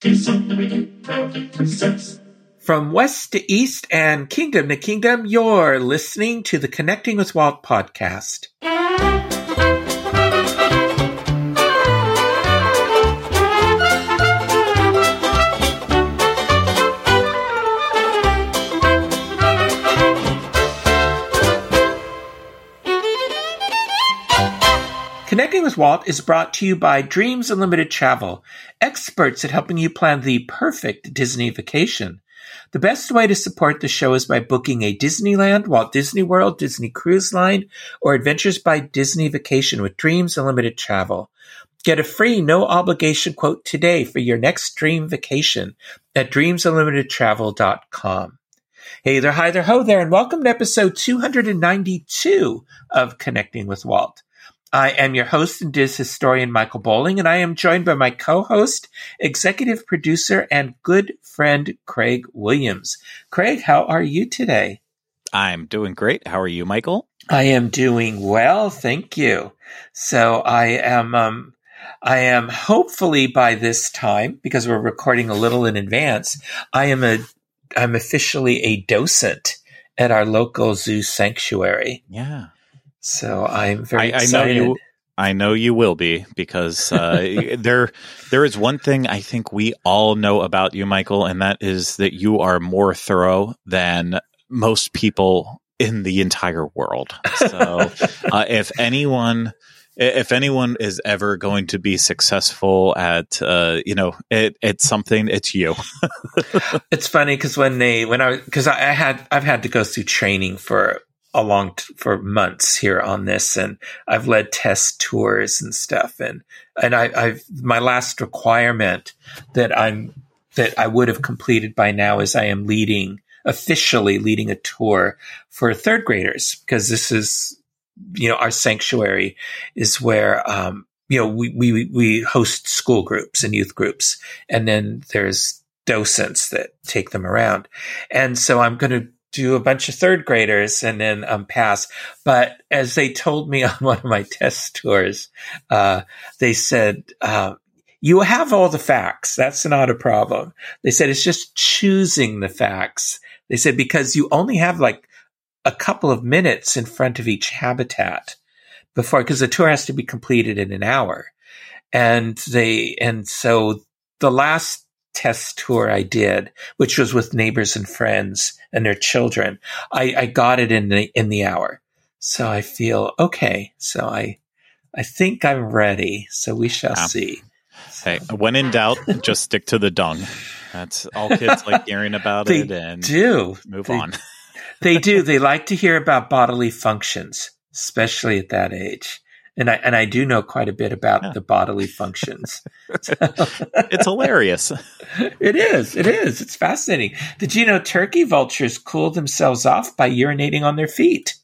From west to east and kingdom to kingdom, you're listening to the Connecting with Walt podcast. Connecting with Walt is brought to you by Dreams Unlimited Travel, experts at helping you plan the perfect Disney vacation. The best way to support the show is by booking a Disneyland, Walt Disney World, Disney Cruise Line, or Adventures by Disney vacation with Dreams Unlimited Travel. Get a free, no-obligation quote today for your next dream vacation at dreamsunlimitedtravel.com. Hey there, hi there, ho there, and welcome to episode 292 of Connecting with Walt. I am your host and Diz historian, Michael Bowling, and I am joined by my co-host, executive producer, and good friend, Craig Williams. Craig, how are you today? I'm doing great. How are you, Michael? I am doing well, thank you. So I am hopefully by this time, because we're recording a little in advance, I'm officially a docent at our local zoo sanctuary. Yeah. So I'm very excited. I know you will be, because there is one thing I think we all know about you, Michael, and that is that you are more thorough than most people in the entire world. So if anyone is ever going to be successful at it's something, it's you. It's funny because I've had to go through training for months here on this, and I've led test tours and stuff, and I've my last requirement that I would have completed by now is I am officially leading a tour for third graders, because this is, our sanctuary is where we host school groups and youth groups, and then there's docents that take them around, and so I'm going to do a bunch of third graders and then pass. But as they told me on one of my test tours, they said, you have all the facts. That's not a problem. They said, it's just choosing the facts. They said, because you only have like a couple of minutes in front of each habitat because the tour has to be completed in an hour. And so the last test tour I did, which was with neighbors and friends and their children, I got it in the hour. So I feel okay. So I think I'm ready. So we shall see. Hey, when in doubt, just stick to the dung. That's all kids like hearing about it, and move on. They do. They like to hear about bodily functions, especially at that age. And I do know quite a bit about the bodily functions. It's hilarious. It is. It's fascinating. Did you know turkey vultures cool themselves off by urinating on their feet?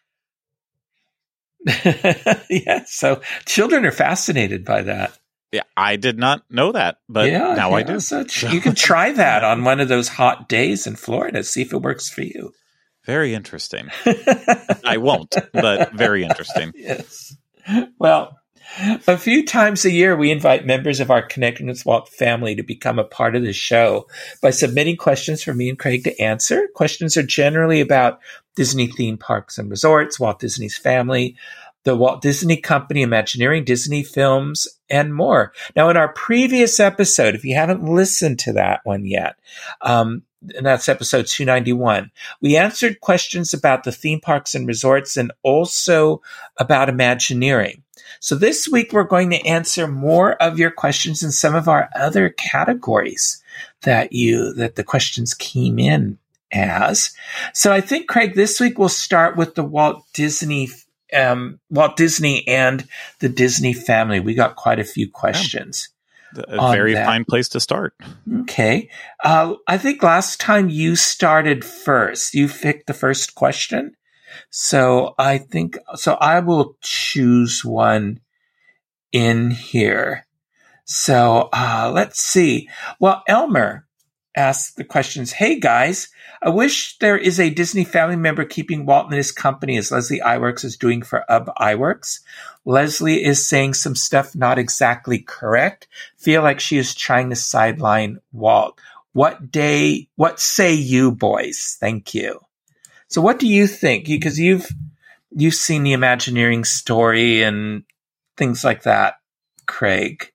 Yeah, so children are fascinated by that. Yeah, I did not know that, but now I do. So you can try that on one of those hot days in Florida, see if it works for you. Very interesting. I won't, but very interesting. Yes. Well, a few times a year, we invite members of our Connecting with Walt family to become a part of the show by submitting questions for me and Craig to answer. Questions are generally about Disney theme parks and resorts, Walt Disney's family, the Walt Disney Company, Imagineering, Disney films, and more. Now, in our previous episode, if you haven't listened to that one yet, and that's episode 291. We answered questions about the theme parks and resorts and also about Imagineering. So this week, we're going to answer more of your questions in some of our other categories that the questions came in as. So I think, Craig, this week we'll start with the Walt Disney and the Disney family. We got quite a few questions. A very fine place to start. Okay. I think last time you started first. You picked the first question. So I will choose one in here. So let's see. Well, Elmer asks the questions. Hey guys, I wish there is a Disney family member keeping Walt in his company as Leslie Iwerks is doing for UB Iwerks. Leslie is saying some stuff not exactly correct. Feel like she is trying to sideline Walt. What say you boys? Thank you. So what do you think? Because you've seen the Imagineering story and things like that, Craig.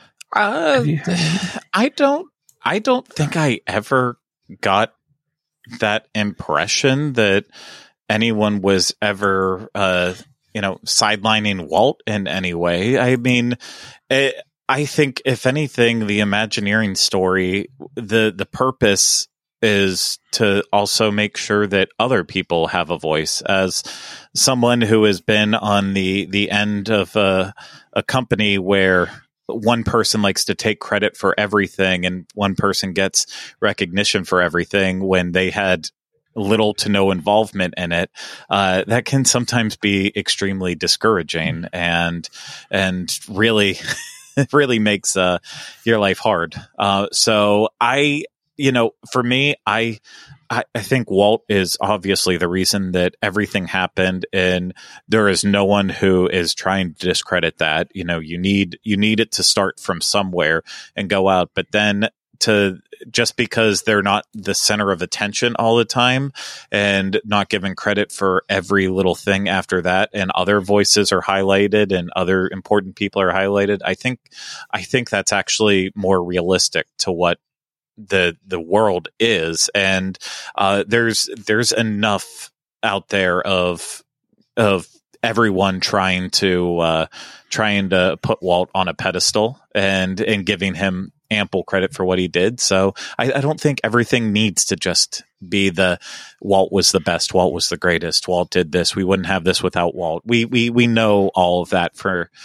I don't think I ever got that impression that anyone was ever, sidelining Walt in any way. I mean, I think if anything, the Imagineering story, the purpose is to also make sure that other people have a voice. As someone who has been on the end of a company where one person likes to take credit for everything and one person gets recognition for everything when they had little to no involvement in it, that can sometimes be extremely discouraging and really really makes your life hard. So for me, I think Walt is obviously the reason that everything happened, and there is no one who is trying to discredit that. You need it to start from somewhere and go out, but then just because they're not the center of attention all the time and not given credit for every little thing after that, and other voices are highlighted and other important people are highlighted, I think that's actually more realistic to what the world is. And there's enough out there of everyone trying to put Walt on a pedestal and giving him ample credit for what he did. So I don't think everything needs to just be Walt was the best, Walt was the greatest, Walt did this, we wouldn't have this without Walt. We know all of that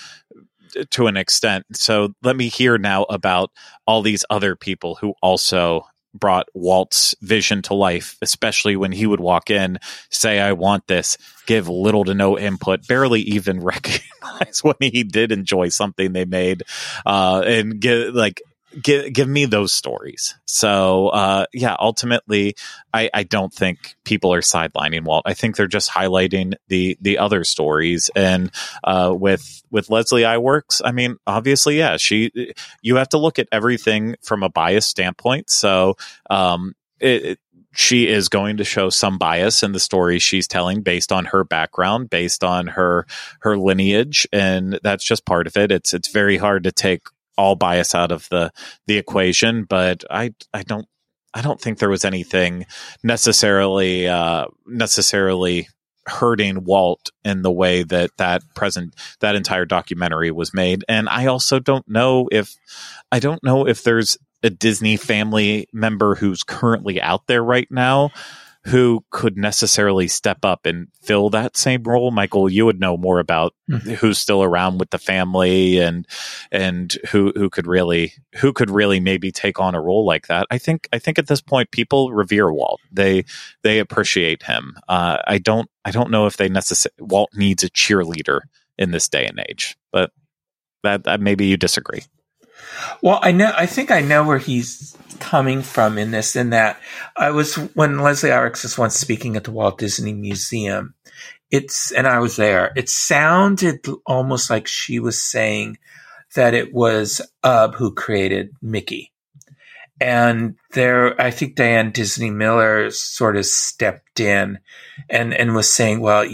to an extent. So let me hear now about all these other people who also brought Walt's vision to life, especially when he would walk in, say, I want this, give little to no input, barely even recognize when he did enjoy something they made, and give me those stories. So, ultimately, I don't think people are sidelining Walt. I think they're just highlighting the other stories. And with Leslie Iwerks, I mean, obviously, yeah, you have to look at everything from a bias standpoint. So, she is going to show some bias in the story she's telling based on her background, based on her lineage, and that's just part of it. It's very hard to take all bias out of the equation, but I don't think there was anything necessarily hurting Walt in the way that entire documentary was made. And I also don't know if there's a Disney family member who's currently out there right now who could necessarily step up and fill that same role. Michael, you would know more about who's still around with the family and who could really maybe take on a role like that. I think at this point people revere Walt. They appreciate him. I don't know if Walt needs a cheerleader in this day and age, but that maybe you disagree. Well, I think I know where he's coming from in this, in that when Leslie Iwerks was once speaking at the Walt Disney Museum, and I was there, it sounded almost like she was saying that it was UB who created Mickey. And I think Diane Disney Miller sort of stepped in and was saying, well,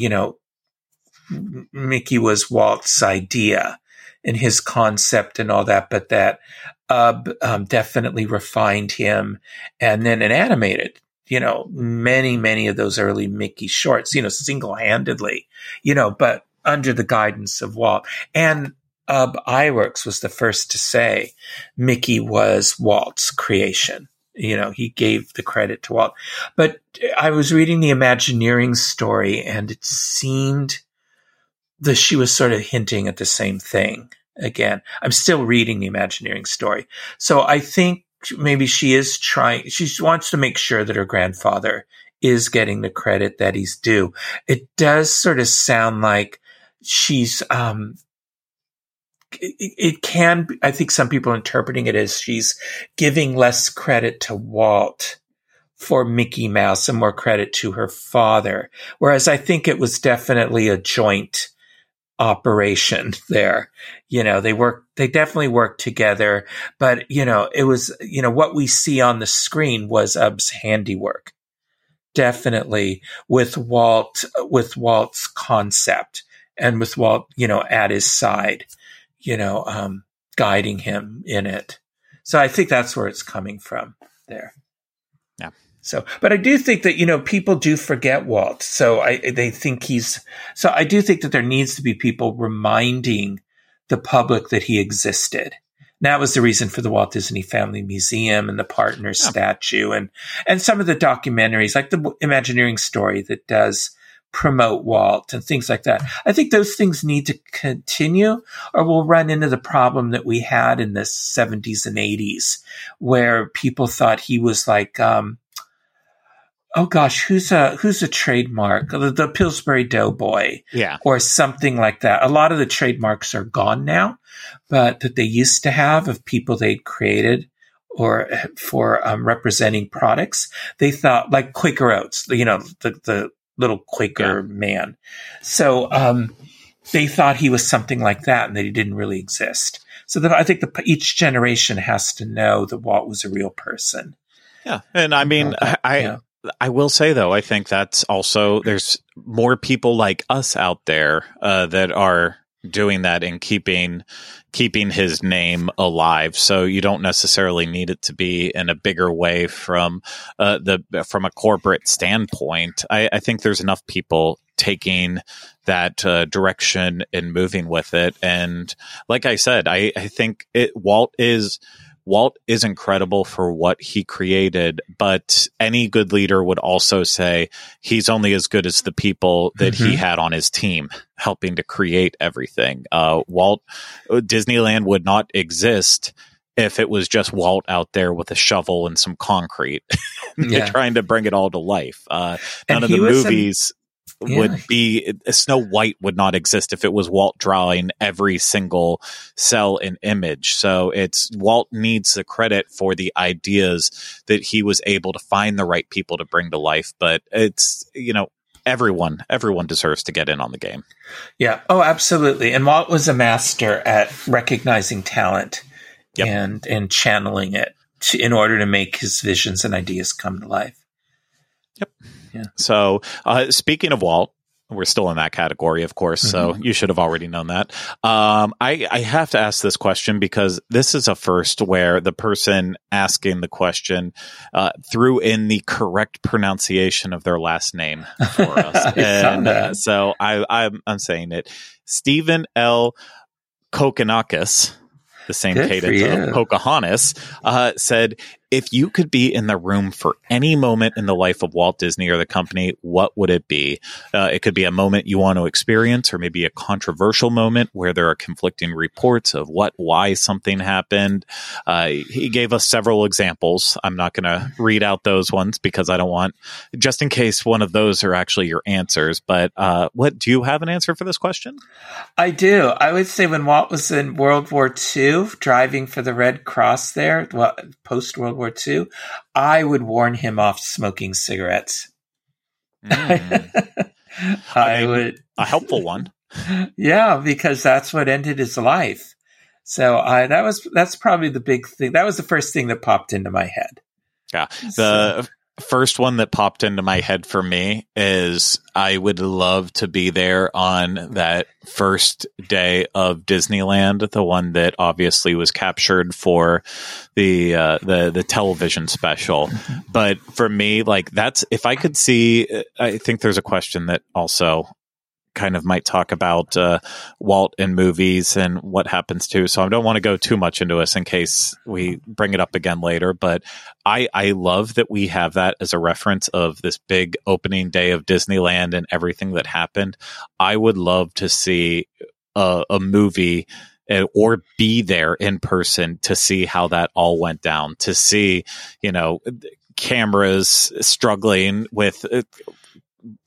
Mickey was Walt's idea and his concept and all that, but that definitely refined him and then animated, many of those early Mickey shorts, single-handedly, but under the guidance of Walt. And Iwerks was the first to say Mickey was Walt's creation. He gave the credit to Walt. But I was reading the Imagineering story, and it seemed that she was sort of hinting at the same thing. Again, I'm still reading the Imagineering story. So I think maybe she wants to make sure that her grandfather is getting the credit that he's due. It does sort of sound like she's it can, I think some people are interpreting it as she's giving less credit to Walt for Mickey Mouse and more credit to her father. Whereas I think it was definitely a joint operation there. They definitely worked together, but it was, what we see on the screen was Ub's handiwork. Definitely with Walt's concept and with Walt, at his side, guiding him in it. So I think that's where it's coming from there. Yeah. So, but I do think that, people do forget Walt. So I do think that there needs to be people reminding the public that he existed. And that was the reason for the Walt Disney Family Museum and the Partner statue and some of the documentaries like the Imagineering Story that does promote Walt and things like that. I think those things need to continue or we'll run into the problem that we had in the 70s and 80s where people thought he was like, who's a trademark? The Pillsbury Doughboy. Yeah. Or something like that. A lot of the trademarks are gone now, but that they used to have of people they'd created or for representing products. They thought like Quaker Oats, the little Quaker man. So they thought he was something like that and that he didn't really exist. So I think each generation has to know that Walt was a real person. Yeah. And I mean, I will say, though, I think that's also there's more people like us out there that are doing that and keeping his name alive. So you don't necessarily need it to be in a bigger way from a corporate standpoint. I think there's enough people taking that direction and moving with it. And like I said, I think Walt is incredible for what he created, but any good leader would also say he's only as good as the people that he had on his team helping to create everything. Disneyland would not exist if it was just Walt out there with a shovel and some concrete trying to bring it all to life. None of the movies would be Snow White would not exist if it was Walt drawing every single cell and image. So Walt needs the credit for the ideas that he was able to find the right people to bring to life. But it's, everyone deserves to get in on the game. Yeah. Oh, absolutely. And Walt was a master at recognizing talent and channeling it in order to make his visions and ideas come to life. Yep. Yeah. So, speaking of Walt, we're still in that category, of course. So you should have already known that. I have to ask this question because this is a first where the person asking the question threw in the correct pronunciation of their last name for us, and so I'm saying it. Stephen L. Kokonakis, the same cadence of Pocahontas, said, if you could be in the room for any moment in the life of Walt Disney or the company, what would it be? It could be a moment you want to experience, or maybe a controversial moment where there are conflicting reports of why something happened. He gave us several examples. I'm not going to read out those ones because I don't want, just in case one of those are actually your answers. But do you have an answer for this question? I do. I would say when Walt was in World War II, driving for the Red Cross there, post World War II, I would warn him off smoking cigarettes. I would. A helpful one. Yeah, because that's what ended his life. So that's probably the big thing. That was the first thing that popped into my head. Yeah. The first one that popped into my head for me is I would love to be there on that first day of Disneyland, the one that obviously was captured for the television special. But for me, like that's, if I could see, I think there's a question that also kind of might talk about Walt in movies and what happens to. So I don't want to go too much into this in case we bring it up again later. But I love that we have that as a reference of this big opening day of Disneyland and everything that happened. I would love to see a movie or be there in person to see how that all went down, to see, cameras struggling with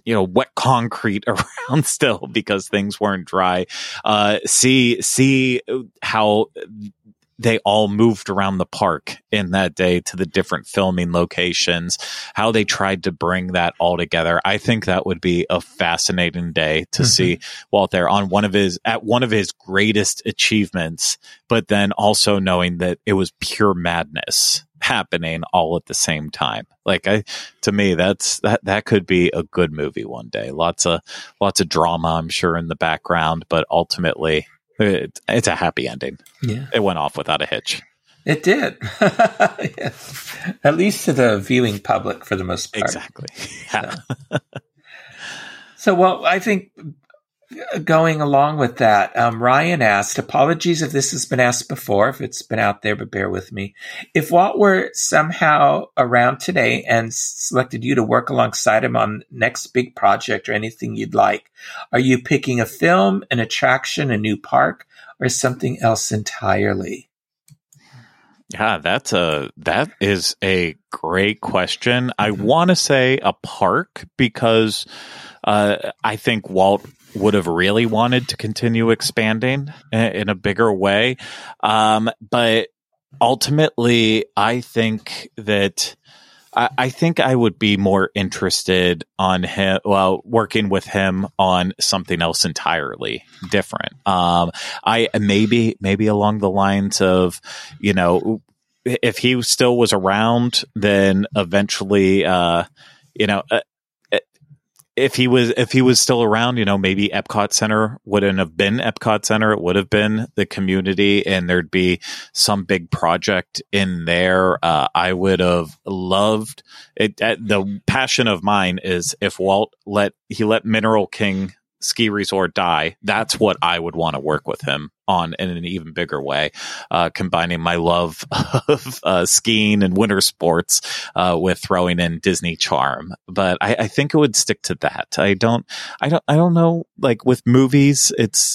wet concrete around still because things weren't dry. See how they all moved around the park in that day to the different filming locations, how they tried to bring that all together. I think that would be a fascinating day to see Walt there on one of his greatest achievements, but then also knowing that it was pure madness happening all at the same time. Like to me, that could be a good movie one day. Lots of drama, I'm sure, in the background, but ultimately it's a happy ending. Yeah. It went off without a hitch. It did. Yes. At least to the viewing public for the most part. Exactly. Yeah. So, well, I think going along with that, Ryan asked, apologies if this has been asked before, if it's been out there, but bear with me. If Walt were somehow around today and selected you to work alongside him on next big project or anything you'd like, are you picking a film, an attraction, a new park, or something else entirely? Yeah, that is a great question. I want to say a park because I think Walt would have really wanted to continue expanding in a bigger way. But ultimately, I think that I think I would be more interested on him, working with him on something else entirely different. I maybe along the lines of, if he still was around, then eventually, if he was still around, maybe Epcot Center wouldn't have been Epcot Center. It would have been the community, and there'd be some big project in there. I would have loved it. The passion of mine is if Walt let Mineral King Ski Resort die. That's what I would want to work with him on in an even bigger way, combining my love of skiing and winter sports with throwing in Disney charm. But I think it would stick to that. I don't know. Like with movies,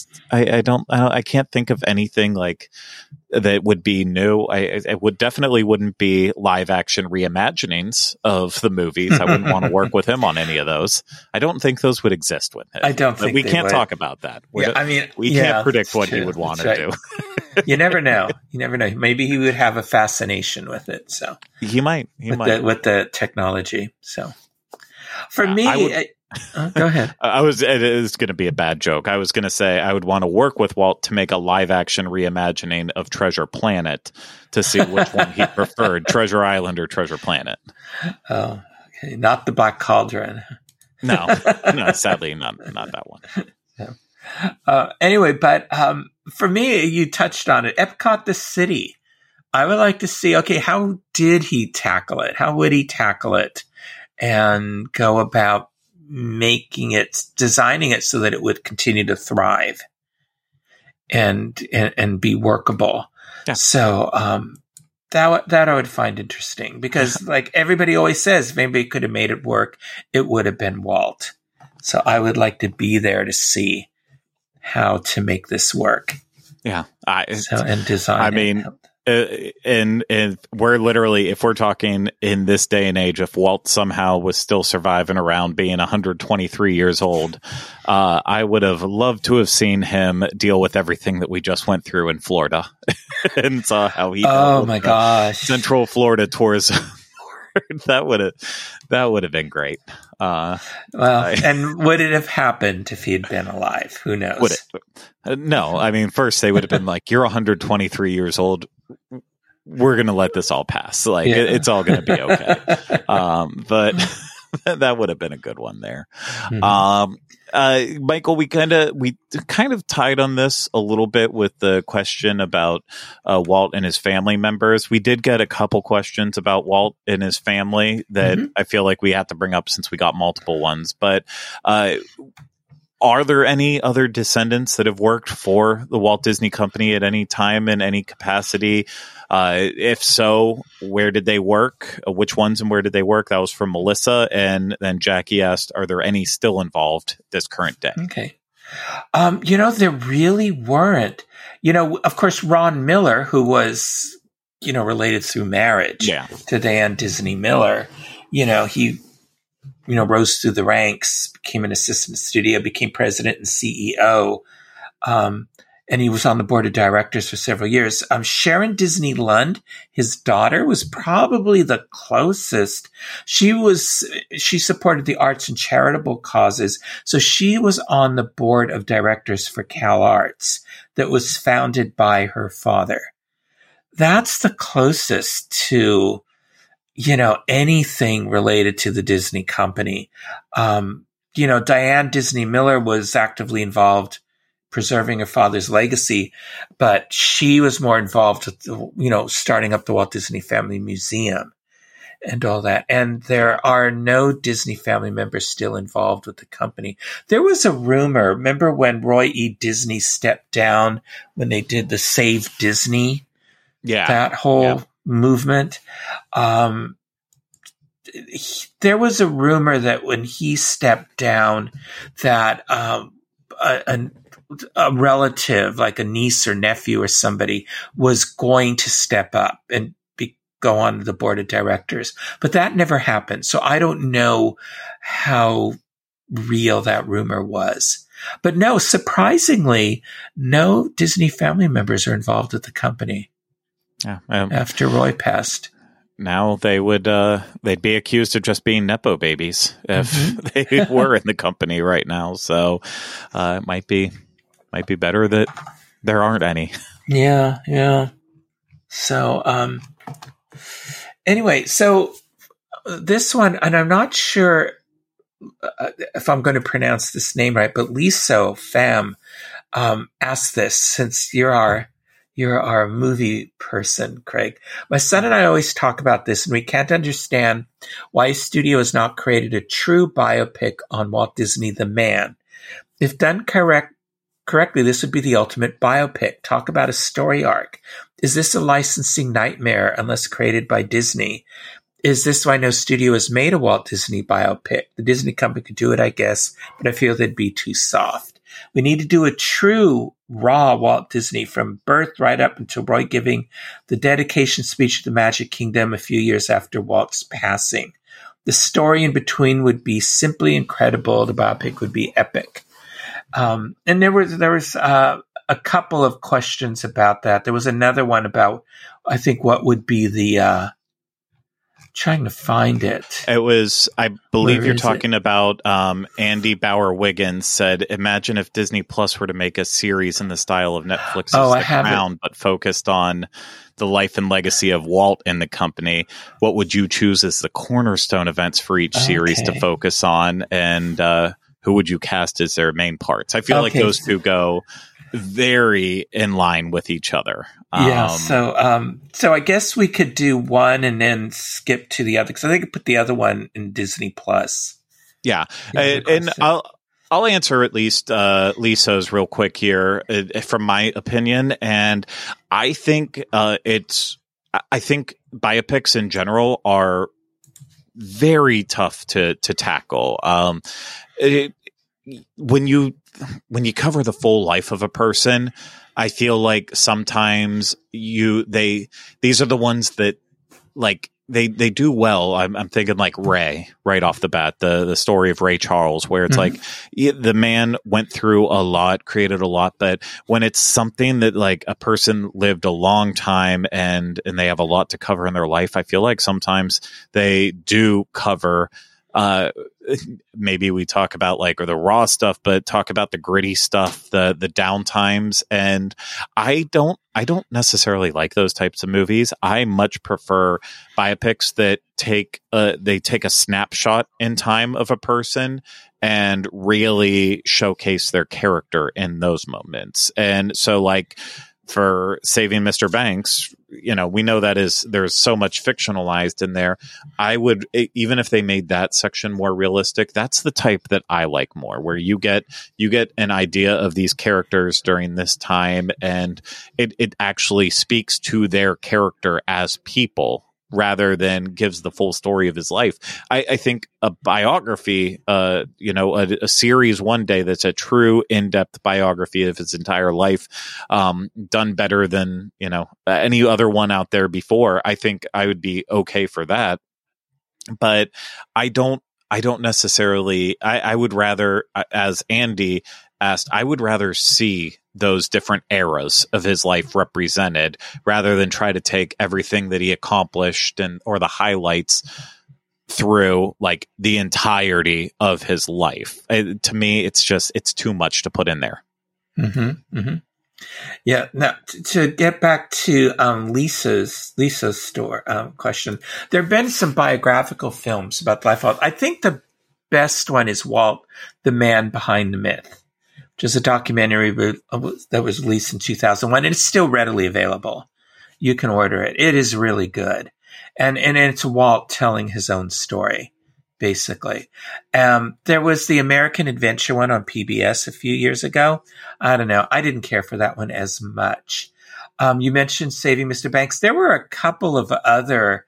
I can't think of anything like that would be new. I wouldn't be live action reimaginings of the movies. I wouldn't want to work with him on any of those. I don't think those would exist with him. I don't think we can't talk about that. We can't predict what he would want to do. You never know. Maybe he would have a fascination with it. So he might with the technology. So for me, go ahead. It is going to be a bad joke. I was going to say I would want to work with Walt to make a live action reimagining of Treasure Planet to see which one he preferred, Treasure Island or Treasure Planet. Oh, okay. Not the Black Cauldron. No, sadly not that one. Yeah. Anyway, but for me, you touched on it. Epcot, the city. I would like to see, okay, how did he tackle it? How would he tackle it and go about designing it so that it would continue to thrive and be workable? Yeah. So that I would find interesting because, like everybody always says, if anybody could have made it work, it would have been Walt. So I would like to be there to see how to make this work. Yeah. And design. I mean, and we're literally, if we're talking in this day and age, if Walt somehow was still surviving around being 123 years old, I would have loved to have seen him deal with everything that we just went through in Florida and saw how he Central Florida tourism. That would have been great. And would it have happened if he had been alive? Who knows? No, I mean, first they would have been like, "You're 123 years old. We're going to let this all pass. Like it's all going to be okay." But that would have been a good one there. Mm-hmm. Michael, we kind of tied on this a little bit with the question about Walt and his family members. We did get a couple questions about Walt and his family that I feel like we have to bring up since we got multiple ones. But are there any other descendants that have worked for the Walt Disney Company at any time in any capacity? If so, where did they work? Which ones and where did they work? That was from Melissa. And then Jackie asked, are there any still involved this current day? Okay. There really weren't. Of course, Ron Miller, who was, related through marriage to Diane Disney Miller, he rose through the ranks, became an assistant studio, became president and CEO. And he was on the board of directors for several years. Sharon Disney Lund, his daughter, was probably the closest. She supported the arts and charitable causes. So she was on the board of directors for CalArts that was founded by her father. That's the closest to, anything related to the Disney company. Diane Disney Miller was actively involved preserving her father's legacy, but she was more involved with, starting up the Walt Disney Family Museum and all that. And there are no Disney family members still involved with the company. There was a rumor, remember when Roy E. Disney stepped down when they did the Save Disney? Yeah. That whole movement. There was a rumor that when he stepped down that a relative, like a niece or nephew or somebody, was going to step up and go on the board of directors. But that never happened. So I don't know how real that rumor was. But no, surprisingly, no Disney family members are involved with the company. Yeah, after Roy passed. Now they'd be accused of just being Nepo babies if they were in the company right now. So it might be better that there aren't any. Yeah. So anyway, so this one, and I'm not sure if I'm going to pronounce this name right, but Liso Pham asked this, since you're our movie person, Craig. My son and I always talk about this, and we can't understand why a studio has not created a true biopic on Walt Disney, the man. If done correctly, this would be the ultimate biopic. Talk about a story arc. Is this a licensing nightmare unless created by Disney? Is this why no studio has made a Walt Disney biopic? The Disney company could do it, I guess, but I feel they'd be too soft. We need to do a true, raw Walt Disney from birth right up until Roy giving the dedication speech to the Magic Kingdom a few years after Walt's passing. The story in between would be simply incredible. The biopic would be epic. And there was a couple of questions about that. There was another one about, I think, what would be the trying to find it. It was, I believe you're talking about Andy Bauer Wiggins said, imagine if Disney Plus were to make a series in the style of Netflix's The Crown, but focused on the life and legacy of Walt and the company. What would you choose as the cornerstone events for each series to focus on? And who would you cast as their main parts? I feel like those two go very in line with each other. So I guess we could do one and then skip to the other, because I think I put the other one in Disney Plus. Yeah, and I'll answer at least Lisa's real quick here from my opinion, and I think I think biopics in general are very tough to tackle. When you cover the full life of a person, I feel like sometimes these are the ones that like they do well. I'm thinking like Ray right off the bat, the story of Ray Charles, where it's like the man went through a lot, created a lot, but when it's something that like a person lived a long time and they have a lot to cover in their life, I feel like sometimes they do cover maybe we talk about like, or the raw stuff, but talk about the gritty stuff, the down times. And I don't necessarily like those types of movies. I much prefer biopics that take a snapshot in time of a person and really showcase their character in those moments. And so like, for Saving Mr. Banks, we know there's so much fictionalized in there. I would, even if they made that section more realistic, that's the type that I like more, where you get an idea of these characters during this time, and it actually speaks to their character as people rather than gives the full story of his life. I think a biography, a series one day that's a true in-depth biography of his entire life, done better than, any other one out there before. I think I would be okay for that. But I don't I don't necessarily, I would rather, as Andy asked, I would rather see those different eras of his life represented rather than try to take everything that he accomplished or the highlights through like the entirety of his life. To me, it's too much to put in there. Mm-hmm, mm-hmm. Yeah. Now, to get back to Lisa's question, there have been some biographical films about the life of Walt. I think the best one is Walt, the Man Behind the Myth, which is a documentary that was released in 2001, and it's still readily available. You can order it. It is really good, and it's Walt telling his own story, basically. There was the American Adventure one on PBS a few years ago. I don't know. I didn't care for that one as much. You mentioned Saving Mr. Banks. There were a couple of other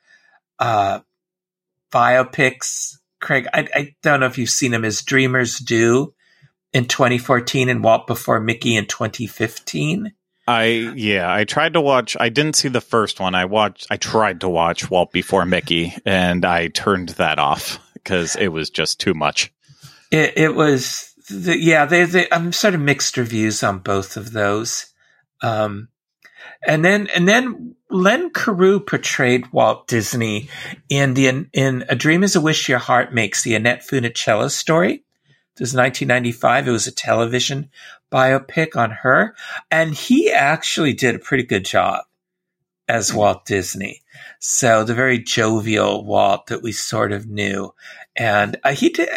biopics, Craig. I don't know if you've seen them, as Dreamers Do in 2014 and Walt Before Mickey in 2015. I tried to watch. I didn't see the first one. I tried to watch Walt Before Mickey, and I turned that off because it was just too much. It was, I'm sort of mixed reviews on both of those. And then Len Carew portrayed Walt Disney in A Dream Is a Wish Your Heart Makes, the Annette Funicello story. It was 1995. It was a television biopic on her. And he actually did a pretty good job as Walt Disney. So the very jovial Walt that we sort of knew. And he did,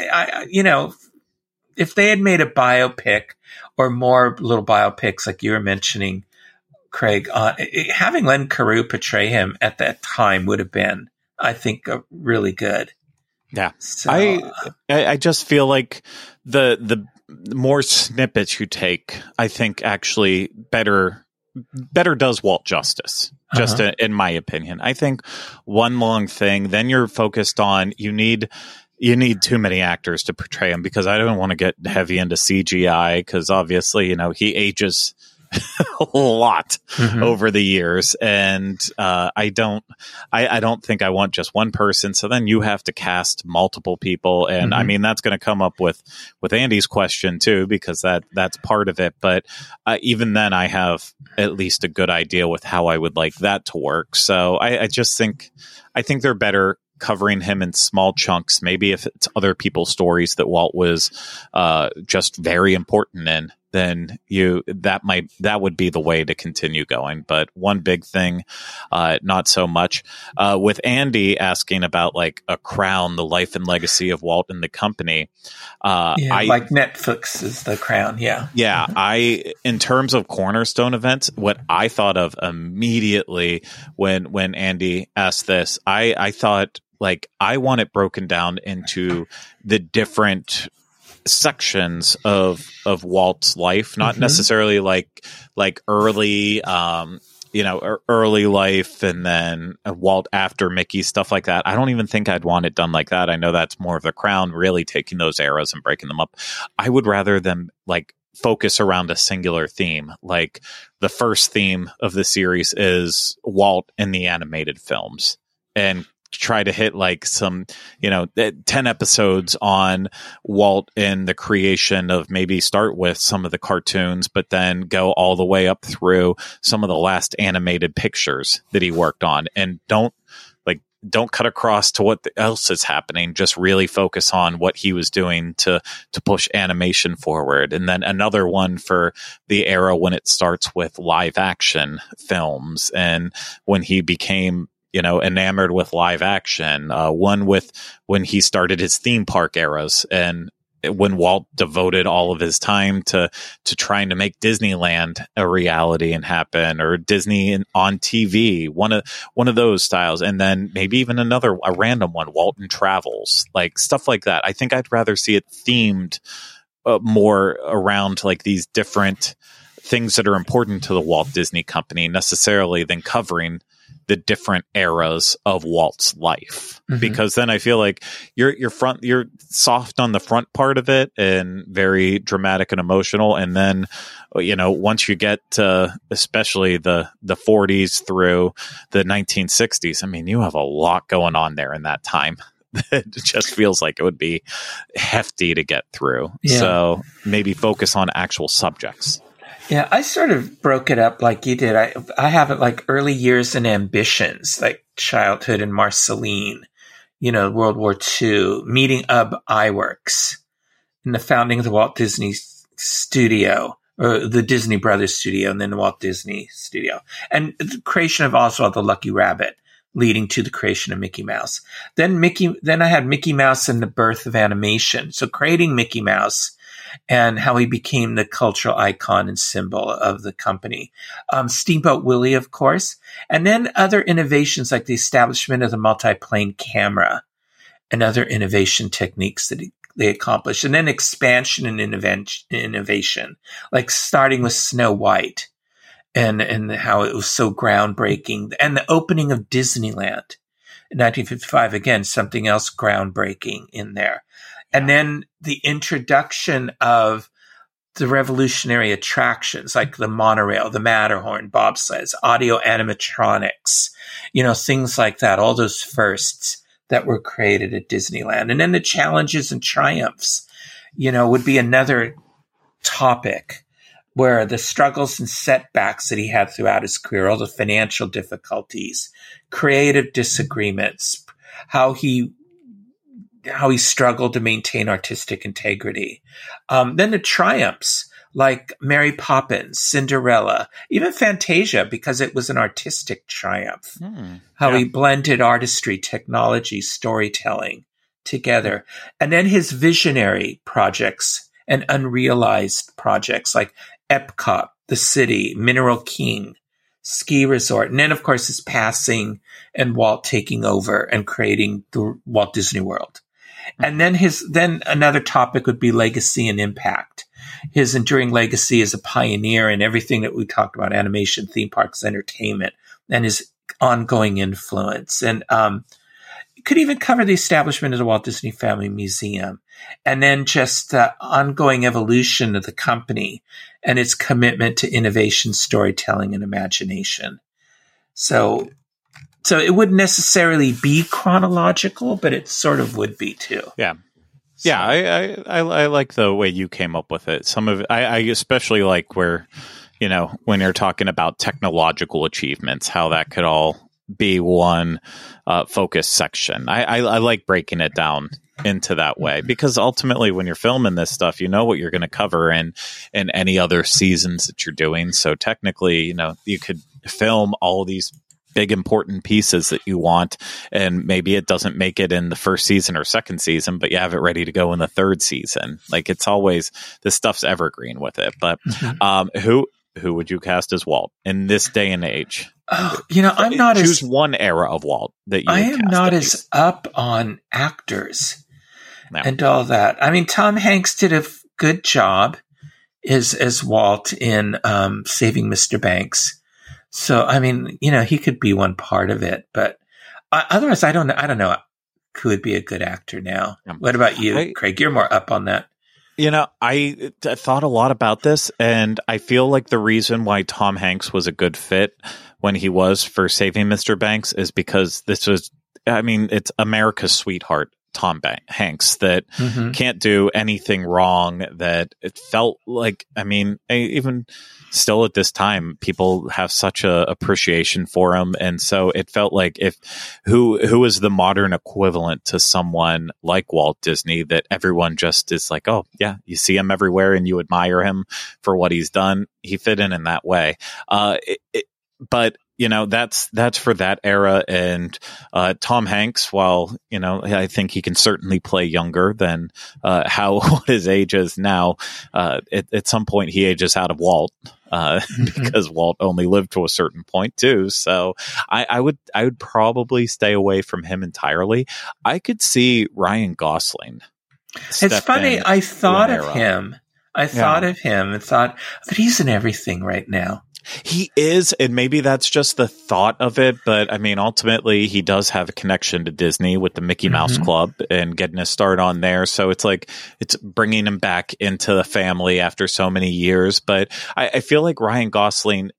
if they had made a biopic or more little biopics like you were mentioning, Craig, having Len Carew portray him at that time would have been, I think, really good. Yeah. So, I just feel like the more snippets you take, I think actually better does Walt justice, just in my opinion. I think one long thing, then you're focused on, you need too many actors to portray him, because I don't want to get heavy into CGI, because obviously, he ages a lot over the years, and I don't think I want just one person. So then you have to cast multiple people, and I mean that's going to come up with Andy's question too, because that's part of it. But even then, I have at least a good idea with how I would like that to work. So I think they're better covering him in small chunks. Maybe if it's other people's stories that Walt was just very important in, then that would be the way to continue going. But one big thing, not so much. With Andy asking about like a crown, the life and legacy of Walt and the company. Like Netflix is the crown. Yeah. Yeah. In terms of cornerstone events, what I thought of immediately when Andy asked this, I thought, like, I want it broken down into the different sections of Walt's life, not necessarily like early, early life, and then Walt after Mickey, stuff like that. I don't even think I'd want it done like that. I know that's more of the Crown, really taking those eras and breaking them up. I would rather them like focus around a singular theme. Like the first theme of the series is Walt in the animated films, and try to hit like some, 10 episodes on Walt and the creation of, maybe start with some of the cartoons, but then go all the way up through some of the last animated pictures that he worked on, and don't cut across to what else is happening. Just really focus on what he was doing to push animation forward. And then another one for the era when it starts with live action films, and when he became enamored with live action, one with when he started his theme park eras, and when Walt devoted all of his time to trying to make Disneyland a reality and happen, or Disney on TV, one of those styles. And then maybe even a random one, Walton Travels, like stuff like that. I think I'd rather see it themed more around like these different things that are important to the Walt Disney Company necessarily than covering the different eras of Walt's life, because then I feel like you're soft on the front part of it and very dramatic and emotional. And then, once you get to especially the 40s through the 1960s, I mean, you have a lot going on there in that time. It just feels like it would be hefty to get through. Yeah. So maybe focus on actual subjects. Yeah, I sort of broke it up like you did. I have it like early years and ambitions, like childhood and Marceline, World War II, meeting Ub Iwerks, and the founding of the Walt Disney Studio, or the Disney Brothers Studio, and then the Walt Disney Studio, and the creation of Oswald the Lucky Rabbit, leading to the creation of Mickey Mouse. Then I had Mickey Mouse and the birth of animation. So creating Mickey Mouse and how he became the cultural icon and symbol of the company. Steamboat Willie, of course. And then other innovations like the establishment of the multi-plane camera and other innovation techniques that they accomplished. And then expansion and innovation, like starting with Snow White and how it was so groundbreaking. And the opening of Disneyland in 1955, again, something else groundbreaking in there. And then the introduction of the revolutionary attractions like the monorail, the Matterhorn, bobsleds, audio animatronics, things like that, all those firsts that were created at Disneyland. And then the challenges and triumphs, would be another topic where the struggles and setbacks that he had throughout his career, all the financial difficulties, creative disagreements, how he struggled to maintain artistic integrity. Then the triumphs like Mary Poppins, Cinderella, even Fantasia, because it was an artistic triumph. How he blended artistry, technology, storytelling together. And then his visionary projects and unrealized projects like Epcot, the city, Mineral King, ski resort. And then, of course, his passing and Walt taking over and creating the Walt Disney World. And then another topic would be legacy and impact. His enduring legacy as a pioneer in everything that we talked about, animation, theme parks, entertainment, and his ongoing influence. And could even cover the establishment of the Walt Disney Family Museum, and then just the ongoing evolution of the company and its commitment to innovation, storytelling, and imagination. So it wouldn't necessarily be chronological, but it sort of would be too. Yeah. Yeah, I like the way you came up with it. Some of it, I especially like where, when you're talking about technological achievements, how that could all be one focus section. I like breaking it down into that way, because ultimately when you're filming this stuff, you know what you're going to cover in any other seasons that you're doing. So technically, you could film all these big important pieces that you want, and maybe it doesn't make it in the first season or second season, but you have it ready to go in the third season. Like, it's always, this stuff's evergreen with it. But who would you cast as Walt in this day and age? I'm not choose one era of Walt that you I am not as up on actors and all that. I mean, Tom Hanks did a good job as Walt in Saving Mr. Banks. So, I mean, he could be one part of it, but otherwise, I don't know who would be a good actor now. What about you, Craig? You're more up on that. I thought a lot about this, and I feel like the reason why Tom Hanks was a good fit when he was for Saving Mr. Banks is because it's America's sweetheart, Tom Hanks, that can't do anything wrong, that it felt like, even still at this time, people have such a appreciation for him. And so it felt like who is the modern equivalent to someone like Walt Disney, that everyone just is like, oh yeah, you see him everywhere and you admire him for what he's done. He fit in that way. But that's for that era. And Tom Hanks, while I think he can certainly play younger than what his age is now, at some point he ages out of Walt, because Walt only lived to a certain point too. So I would probably stay away from him entirely. I could see Ryan Gosling. It's funny. I thought of him. I thought of him and thought, but he's in everything right now. He is, and maybe that's just the thought of it, but ultimately he does have a connection to Disney with the Mickey Mouse Club and getting a start on there. So it's like, it's bringing him back into the family after so many years. But I feel like Ryan Gosling,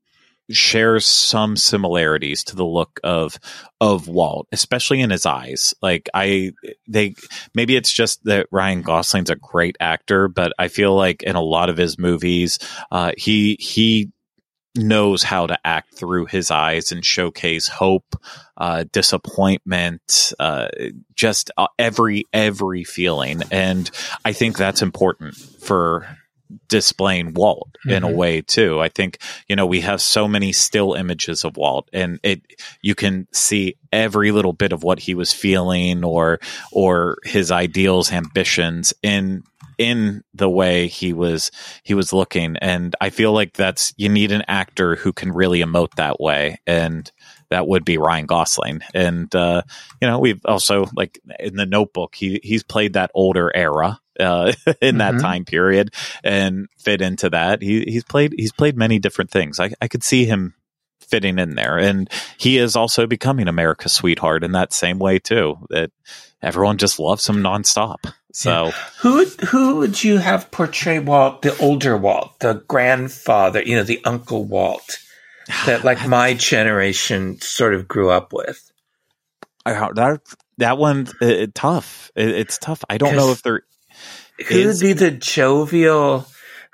shares some similarities to the look of Walt, especially in his eyes. Like maybe it's just that Ryan Gosling's a great actor, but I feel like in a lot of his movies, he knows how to act through his eyes and showcase hope, disappointment, just every feeling. And I think that's important for displaying Walt in a way too. I think, we have so many still images of Walt, and you can see every little bit of what he was feeling or his ideals, ambitions in the way he was looking. And I feel like you need an actor who can really emote that way. And that would be Ryan Gosling. And, we've also, like in The Notebook, he's played that older era, in that time period and fit into that. He's played many different things. I could see him fitting in there. And he is also becoming America's sweetheart in that same way too, that everyone just loves him nonstop. So who would you have portray Walt, the older Walt, the grandfather, the Uncle Walt that like my generation sort of grew up with? That one, tough. It's tough. I don't know if there who would be the jovial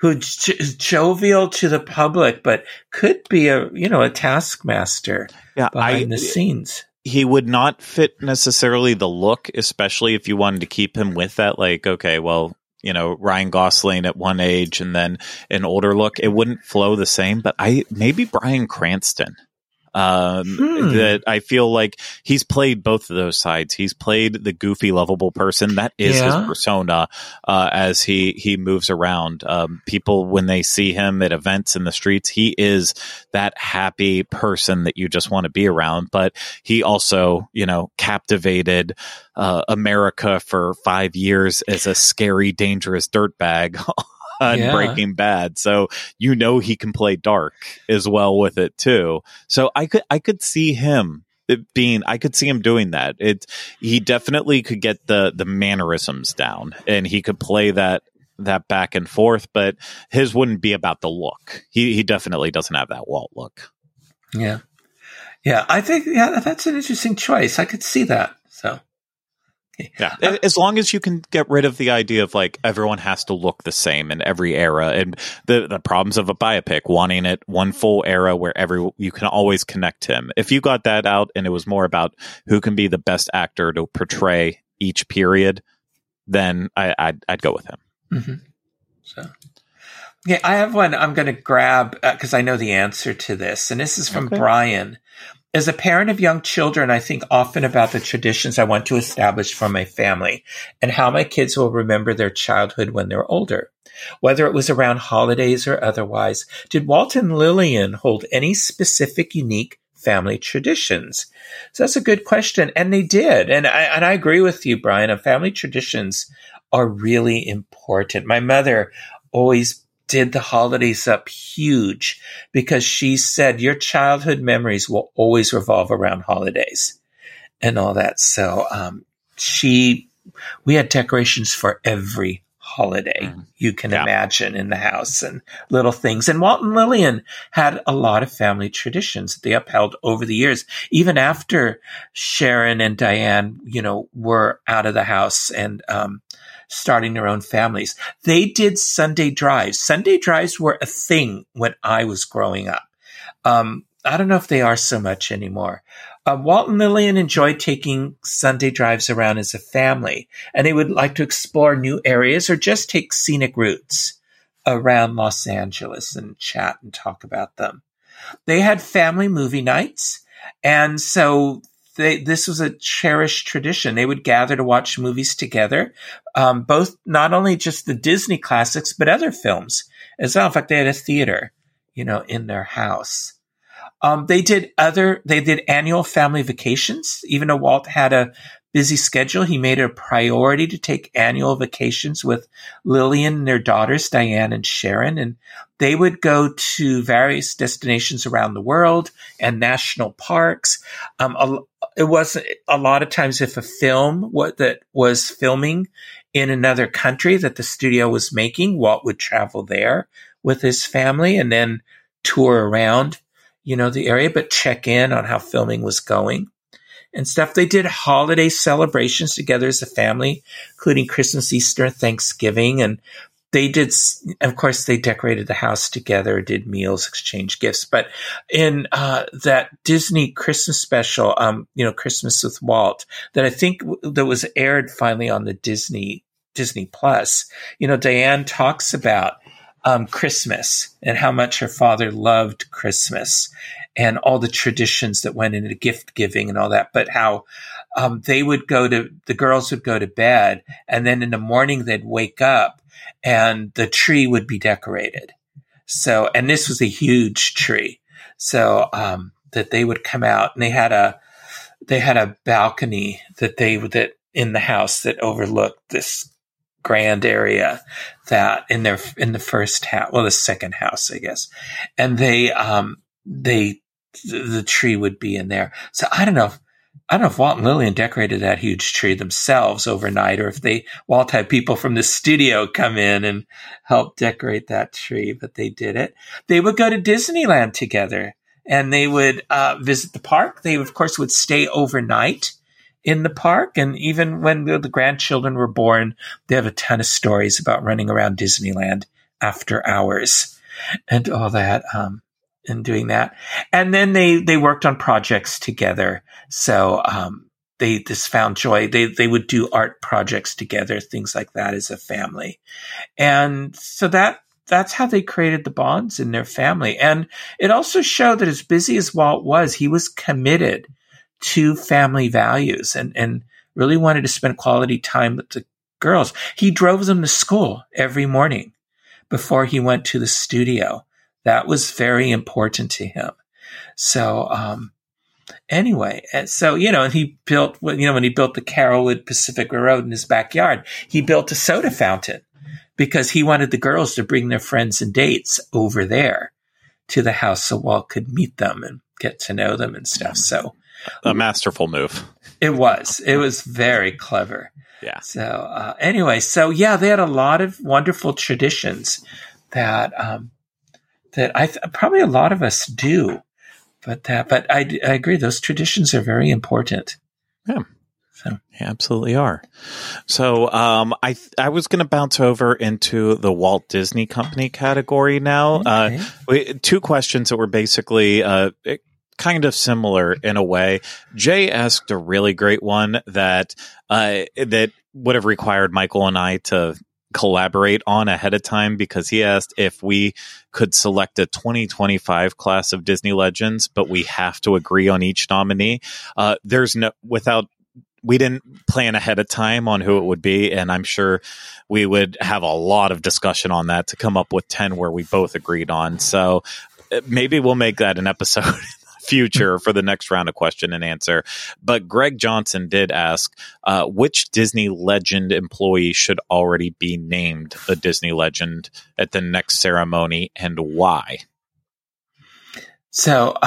to the public, but could be a taskmaster behind the scenes. He would not fit necessarily the look, especially if you wanted to keep him with that. Like, okay, well, Ryan Gosling at one age and then an older look, it wouldn't flow the same. But maybe Bryan Cranston. That I feel like he's played both of those sides. He's played the goofy, lovable person. That is his persona, as he moves around. People, when they see him at events in the streets, he is that happy person that you just want to be around. But he also, captivated, America for 5 years as a scary, dangerous dirtbag. On Breaking Bad, so he can play dark as well with it too. So I could see him doing that. He definitely could get the mannerisms down, and he could play that back and forth. But his wouldn't be about the look. He definitely doesn't have that Walt look. Yeah. I think that's an interesting choice. I could see that. So. Yeah, as long as you can get rid of the idea of like everyone has to look the same in every era, and the problems of a biopic, wanting it one full era where you can always connect him. If you got that out and it was more about who can be the best actor to portray each period, then I'd go with him. Mm-hmm. So, I have one I'm going to grab because I know the answer to this, and this is from Brian. As a parent of young children, I think often about the traditions I want to establish for my family and how my kids will remember their childhood when they're older. Whether it was around holidays or otherwise, did Walt and Lillian hold any specific unique family traditions? So that's a good question. And they did. And I agree with you, Brian. Family traditions are really important. My mother always did the holidays up huge because she said your childhood memories will always revolve around holidays and all that. So we had decorations for every holiday you can imagine in the house and little things. And Walt and Lillian had a lot of family traditions that they upheld over the years, even after Sharon and Diane, were out of the house and starting their own families. They did Sunday drives. Sunday drives were a thing when I was growing up. I don't know if they are so much anymore. Walt and Lillian enjoyed taking Sunday drives around as a family, and they would like to explore new areas or just take scenic routes around Los Angeles and chat and talk about them. They had family movie nights, and so this was a cherished tradition. They would gather to watch movies together, both not only just the Disney classics, but other films as well. In fact, they had a theater, in their house. They did annual family vacations. Even though Walt had a busy schedule, he made it a priority to take annual vacations with Lillian and their daughters, Diane and Sharon. And they would go to various destinations around the world and national parks. It wasn't a lot of times if a film that was filming in another country that the studio was making, Walt would travel there with his family and then tour around, the area, but check in on how filming was going and stuff. They did holiday celebrations together as a family, including Christmas, Easter, Thanksgiving. And they did, of course, they decorated the house together, did meals, exchanged gifts. But in that Disney Christmas special, Christmas with Walt, that I think that was aired finally on the Disney Plus, Diane talks about Christmas and how much her father loved Christmas and all the traditions that went into gift giving and all that, but how the girls would go to bed, and then in the morning they'd wake up and the tree would be decorated. So, and this was a huge tree. So, that they would come out, and they had a balcony that in the house that overlooked this grand area that in the first house, the second house, I guess. And the tree would be in there. So I don't know if Walt and Lillian decorated that huge tree themselves overnight, or if Walt had people from the studio come in and help decorate that tree, but they did it. They would go to Disneyland together, and they would visit the park. They, of course, would stay overnight in the park. And even when the grandchildren were born, they have a ton of stories about running around Disneyland after hours and all that, and doing that. And then they worked on projects together. So, they just found joy. They would do art projects together, things like that as a family. And so that's how they created the bonds in their family. And it also showed that as busy as Walt was, he was committed to family values and really wanted to spend quality time with the girls. He drove them to school every morning before he went to the studio. That was very important to him. So, anyway, and so, and he built, when he built the Carolwood Pacific Road in his backyard, he built a soda fountain because he wanted the girls to bring their friends and dates over there to the house so Walt could meet them and get to know them and stuff. So, a masterful move. It was very clever. Yeah. So, anyway, they had a lot of wonderful traditions that probably a lot of us do, but I agree. Those traditions are very important. Yeah. So. They absolutely are. So, I was going to bounce over into the Walt Disney Company category now. Okay. Two questions that were basically, kind of similar in a way. Jay asked a really great one that would have required Michael and I to collaborate on ahead of time, because he asked if we could select a 2025 class of Disney Legends, but we have to agree on each nominee. We didn't plan ahead of time on who it would be, and I'm sure we would have a lot of discussion on that to come up with 10 where we both agreed on. So maybe we'll make that an episode future for the next round of question and answer. But Greg Johnson did ask, which Disney Legend employee should already be named a Disney Legend at the next ceremony, and why? So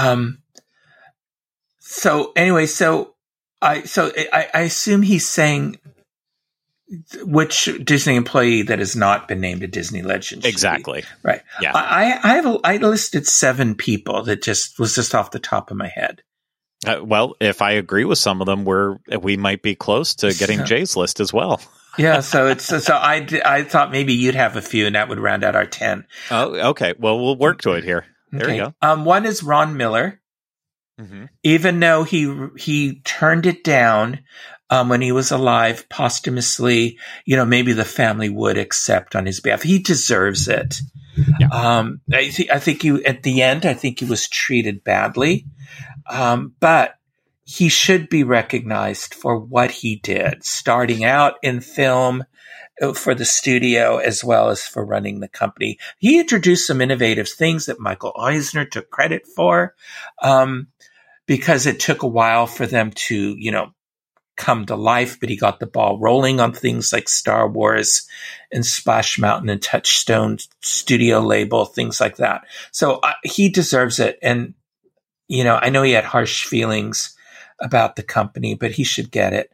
I assume he's saying which Disney employee that has not been named a Disney Legend. Exactly. Right. Yeah. I listed 7 people that was just off the top of my head. Well, if I agree with some of them, we might be close to getting Jay's list as well. Yeah. So I thought maybe you'd have a few, and that would round out our 10. Oh, okay. Well, we'll work to it here. There we go. One is Ron Miller. Mm-hmm. Even though he turned it down when he was alive, posthumously, maybe the family would accept on his behalf. He deserves it. Yeah. I think at the end, I think he was treated badly, but he should be recognized for what he did, starting out in film for the studio as well as for running the company. He introduced some innovative things that Michael Eisner took credit for, because it took a while for them to, come to life, but he got the ball rolling on things like Star Wars and Splash Mountain and Touchstone Studio Label, things like that. So he deserves it. And, I know he had harsh feelings about the company, but he should get it.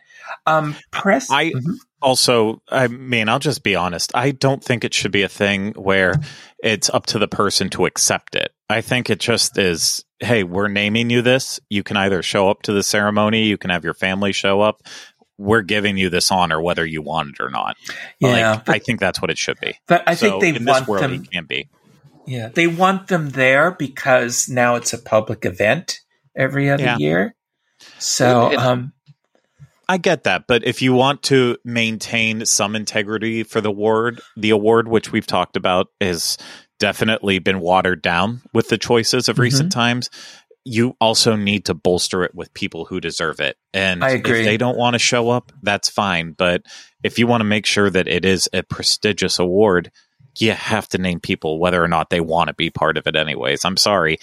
Also, I'll just be honest. I don't think it should be a thing where it's up to the person to accept it. I think it just is hey, we're naming you this. You can either show up to the ceremony, you can have your family show up. We're giving you this honor whether you want it or not. Yeah, I think that's what it should be. But I think they in want this world, them. He can be. Yeah, they want them there because now it's a public event every other year. So, I get that, but if you want to maintain some integrity for the award, which we've talked about, has definitely been watered down with the choices of recent times. You also need to bolster it with people who deserve it. And I agree. If they don't want to show up, that's fine. But if you want to make sure that it is a prestigious award, you have to name people whether or not they want to be part of it anyways. I'm sorry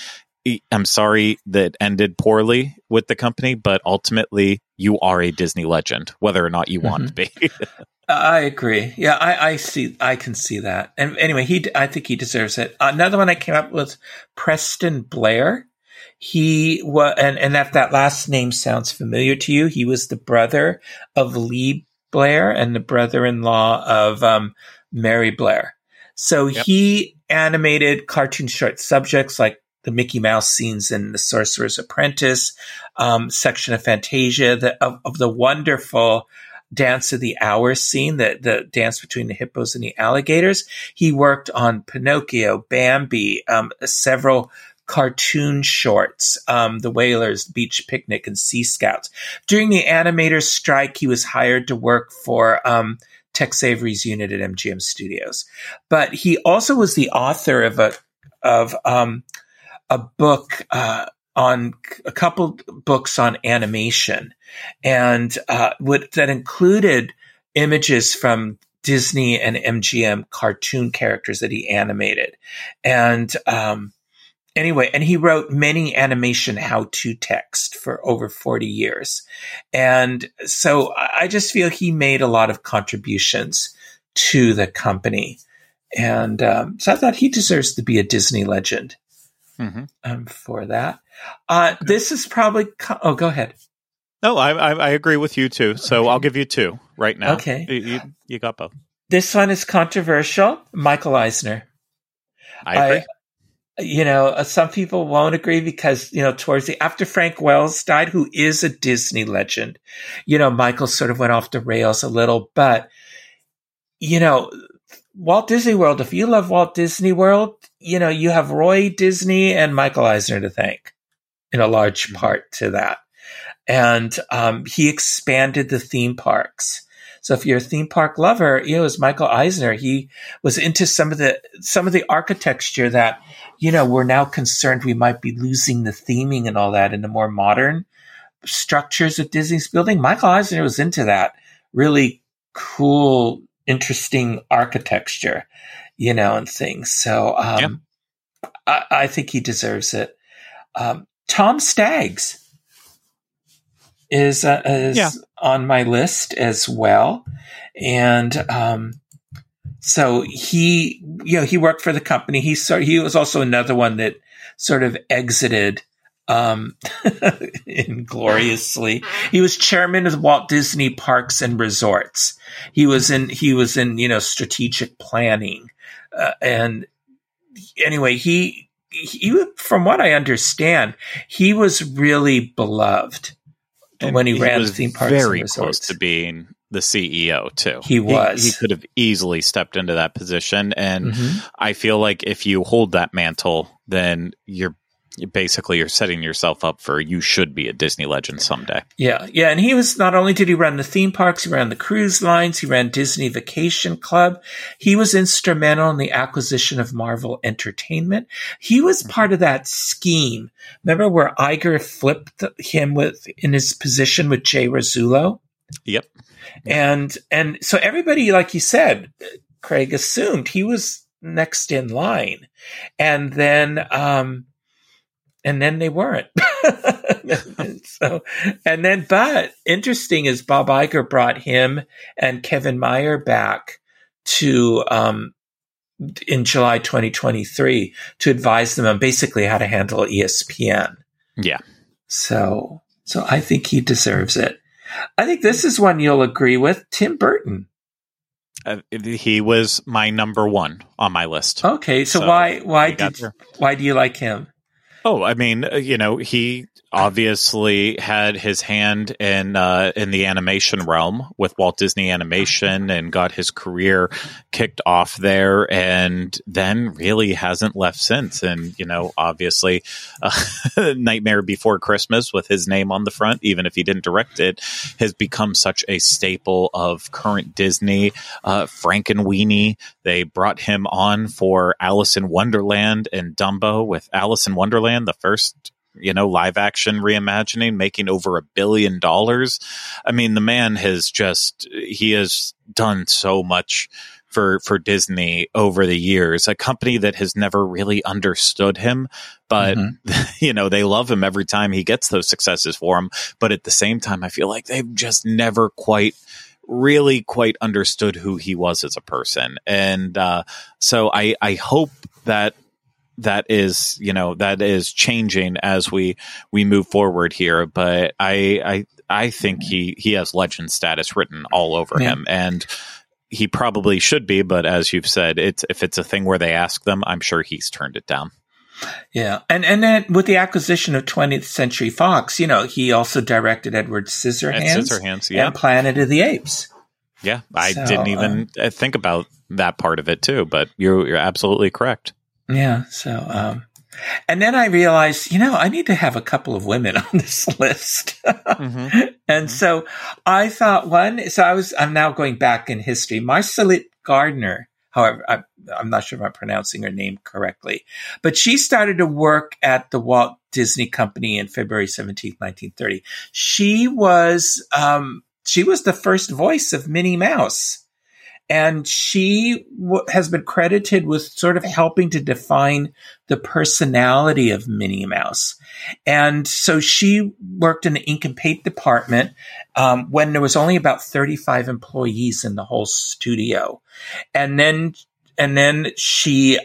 that it ended poorly with the company, but ultimately you are a Disney legend, whether or not you want to be. I agree. Yeah, I can see that. And anyway, I think he deserves it. Another one I came up with, Preston Blair. He was, and if that last name sounds familiar to you, he was the brother of Lee Blair and the brother-in-law of Mary Blair. So he animated cartoon short subjects like the Mickey Mouse scenes in The Sorcerer's Apprentice, section of Fantasia, of the wonderful Dance of the Hours scene, the dance between the hippos and the alligators. He worked on Pinocchio, Bambi, several cartoon shorts, The Whalers, Beach Picnic, and Sea Scouts. During the animators' strike, he was hired to work for Tex Avery's unit at MGM Studios. But he also was the author of a book on a couple books on animation, and that included images from Disney and MGM cartoon characters that he animated. And anyway, and he wrote many animation how-to text for over 40 years. And so I just feel he made a lot of contributions to the company. And so I thought he deserves to be a Disney legend for that. This is probably... go ahead. No, I agree with you too. So I'll give you two right now. Okay. You got both. This one is controversial. Michael Eisner. I agree. Some people won't agree because, after Frank Wells died, who is a Disney legend, Michael sort of went off the rails a little, but, Walt Disney World, if you love Walt Disney World, you have Roy Disney and Michael Eisner to thank in a large part to that. And, he expanded the theme parks. So if you're a theme park lover, it was Michael Eisner. He was into some of the architecture that, we're now concerned we might be losing the theming and all that in the more modern structures of Disney's building. Michael Eisner was into that really cool, interesting architecture, and things. So I think he deserves it. Tom Staggs is on my list as well. And so he worked for the company. He was also another one that sort of exited ingloriously. He was chairman of Walt Disney Parks and Resorts. He was in strategic planning. And anyway, he from what I understand, he was really beloved. And when he ran theme parks, very close to being the CEO too. He was. He could have easily stepped into that position, and I feel like if you hold that mantle, then you're setting yourself up for you should be a Disney legend someday. Yeah. And he was, not only did he run the theme parks, he ran the cruise lines, he ran Disney Vacation Club. He was instrumental in the acquisition of Marvel Entertainment. He was part of that scheme. Remember where Iger flipped him in his position with Jay Rizzullo? Yep. And so everybody, like you said, Craig, assumed he was next in line. And then they weren't. But interesting is Bob Iger brought him and Kevin Mayer back to, in July 2023 to advise them on basically how to handle ESPN. Yeah. So I think he deserves it. I think this is one you'll agree with, Tim Burton. He was my number one on my list. Okay. So why do you like him? Oh, I mean, he obviously had his hand in the animation realm with Walt Disney Animation and got his career kicked off there, and then really hasn't left since. And obviously, Nightmare Before Christmas with his name on the front, even if he didn't direct it, has become such a staple of current Disney. Frankenweenie, they brought him on for Alice in Wonderland and Dumbo, with Alice in Wonderland, the first live action reimagining, making over $1 billion. I mean, the man has done so much for Disney over the years, a company that has never really understood him, but they love him every time he gets those successes for him. But at the same time, I feel like they've just never quite understood who he was as a person. And so I hope that is changing as we move forward here. But I think he has legend status written all over him, and he probably should be. But as you've said, if it's a thing where they ask them, I'm sure he's turned it down. Yeah. And then with the acquisition of 20th Century Fox, he also directed Edward Scissorhands and Planet of the Apes. Yeah. I didn't even think about that part of it too, but you're absolutely correct. Yeah. So, and then I realized, I need to have a couple of women on this list. And so I thought I'm now going back in history. Marceline Gardner, however, I'm not sure if I'm pronouncing her name correctly, but she started to work at the Walt Disney Company in February 17th, 1930. She was the first voice of Minnie Mouse. And she has been credited with sort of helping to define the personality of Minnie Mouse. And so she worked in the ink and paint department when there was only about 35 employees in the whole studio. And then she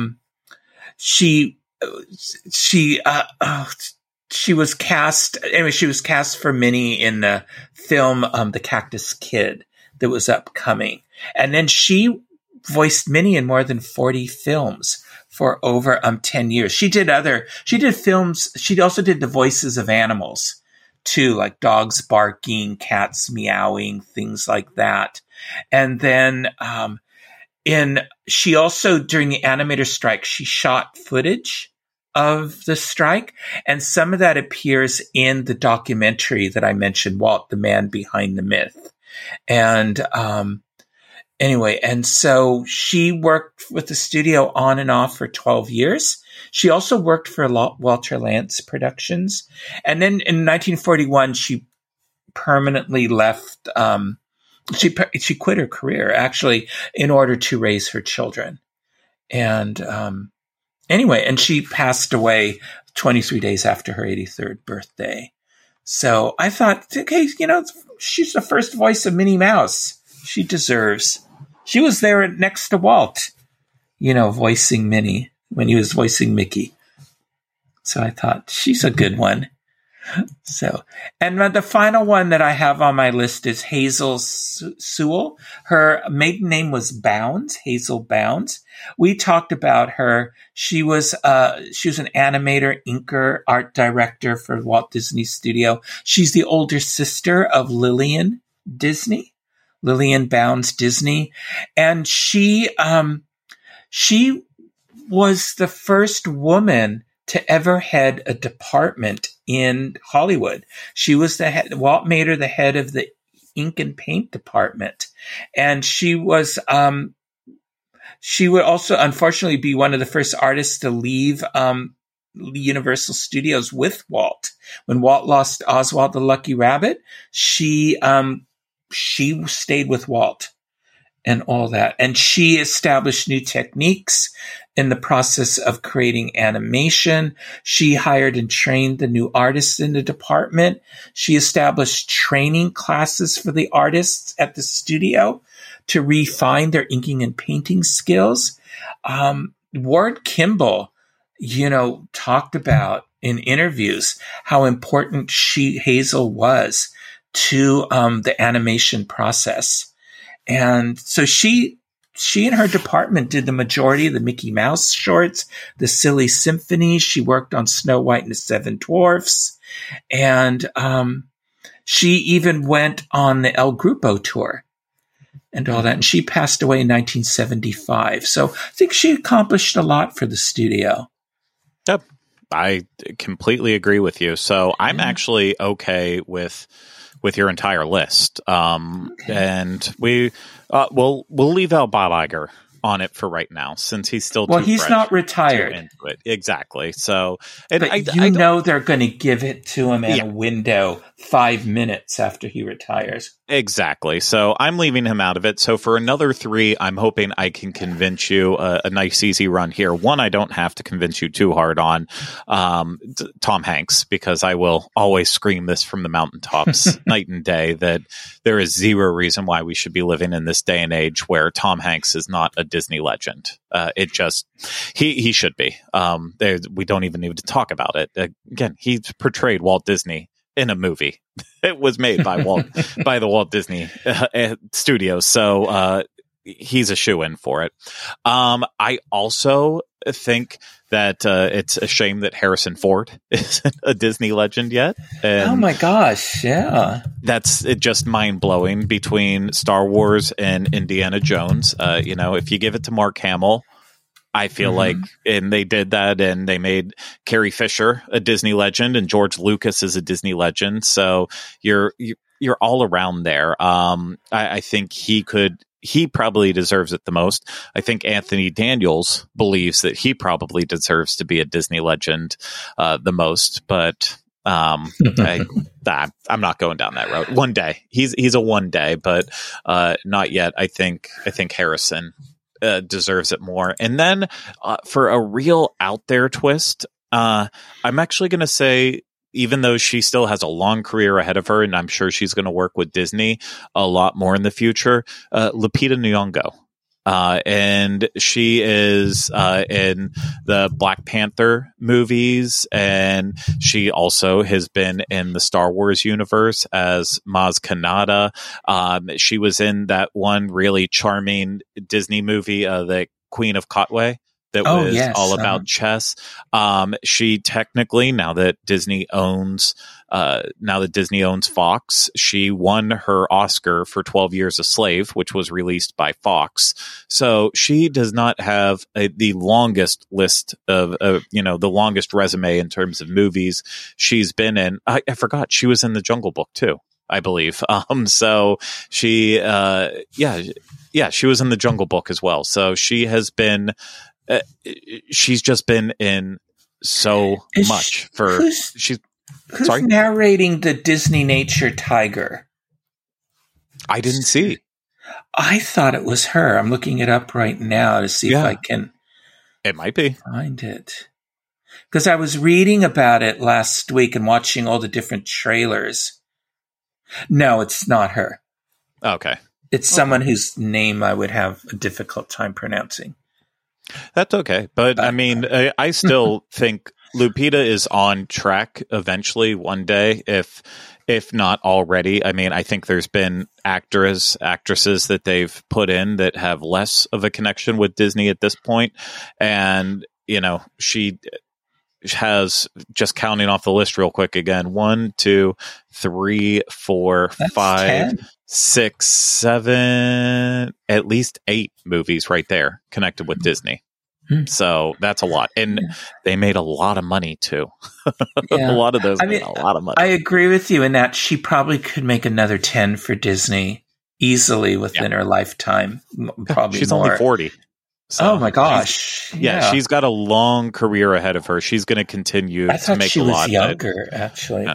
was cast. Anyway, she was cast for Minnie in the film The Cactus Kid that was upcoming. And then she voiced Minnie in more than 40 films for over 10 years. She did films. She also did the voices of animals too, like dogs barking, cats meowing, things like that. And then she also, during the animator strike, she shot footage of the strike, and some of that appears in the documentary that I mentioned, Walt, the Man Behind the Myth. And anyway, and so she worked with the studio on and off for 12 years. She also worked for Walter Lantz Productions. And then in 1941, she permanently left. She quit her career, actually, in order to raise her children. And anyway, and she passed away 23 days after her 83rd birthday. So I thought, okay, she's the first voice of Minnie Mouse. She deserves. She was there next to Walt, voicing Minnie when he was voicing Mickey. So I thought she's a good one. So, and the final one that I have on my list is Hazel Sewell. Her maiden name was Bounds, Hazel Bounds. We talked about her. She was an animator, inker, art director for Walt Disney Studio. She's the older sister of Lillian Bounds Disney. And she was the first woman to ever head a department in Hollywood. She was Walt made her the head of the ink and paint department. And she would also unfortunately be one of the first artists to leave Universal Studios with Walt. When Walt lost Oswald the Lucky Rabbit, she stayed with Walt and all that. And she established new techniques in the process of creating animation. She hired and trained the new artists in the department. She established training classes for the artists at the studio to refine their inking and painting skills. Ward Kimball, talked about in interviews how important Hazel was to the animation process. And so she she and her department did the majority of the Mickey Mouse shorts, the Silly Symphony. She worked on Snow White and the Seven Dwarfs. And she even went on the El Grupo tour and all that. And she passed away in 1975. So I think she accomplished a lot for the studio. Yep. I completely agree with you. So I'm actually okay with your entire list. And we'll leave out Bob Iger on it for right now, since he's still he's not retired. Into it. Exactly. So, and but they're going to give it to him in a window 5 minutes after he retires. Exactly. So I'm leaving him out of it. So for another 3, I'm hoping I can convince you a nice, easy run here. One, I don't have to convince you too hard on Tom Hanks, because I will always scream this from the mountaintops night and day that there is zero reason why we should be living in this day and age where Tom Hanks is not a Disney legend. He should be. We don't even need to talk about it. Again, he portrayed Walt Disney in a movie. It was made by the Walt Disney Studios. So he's a shoo-in for it. I also think that it's a shame that Harrison Ford isn't a Disney legend yet. And oh my gosh, yeah. That's just mind-blowing between Star Wars and Indiana Jones. If you give it to Mark Hamill, I feel like, and they did that, and they made Carrie Fisher a Disney legend, and George Lucas is a Disney legend. So you're all around there. I think he probably deserves it the most. I think Anthony Daniels believes that he probably deserves to be a Disney legend the most, but I'm not going down that road. One day, he's a one day, but not yet. I think Harrison deserves it more. And then for a real out there twist, I'm actually going to say, even though she still has a long career ahead of her, and I'm sure she's going to work with Disney a lot more in the future, Lupita Nyong'o. And she is in the Black Panther movies, and she also has been in the Star Wars universe as Maz Kanata. She was in that one really charming Disney movie, The Queen of Katwe, that was all about chess. She technically, now that Disney owns Fox, she won her Oscar for 12 Years a Slave, which was released by Fox. So she does not have the longest list of, the longest resume in terms of movies she's been in. I forgot she was in The Jungle Book too, I believe. So she, she was in The Jungle Book as well. So she has been, she's just been in so much who's sorry? Narrating the Disney Nature Tiger? I didn't see. I thought it was her. I'm looking it up right now to see if I can. It might be. Find it. Because I was reading about it last week and watching all the different trailers. No, it's not her. Okay. It's someone whose name I would have a difficult time pronouncing. That's okay. But I mean, I still think Lupita is on track eventually one day, if not already. I mean, I think there's been actresses that they've put in that have less of a connection with Disney at this point. And, she has, just counting off the list real quick again, 1, 2, 3, 4, 5, 10. 6, 7, at least 8 movies right there connected with Disney. So that's a lot. And they made a lot of money too. A lot of those made a lot of money. I agree with you in that she probably could make another 10 for Disney easily within her lifetime. Probably she's more. Only 40. So oh my gosh. She's got a long career ahead of her. She's going to continue to make a lot. I thought she was younger, actually.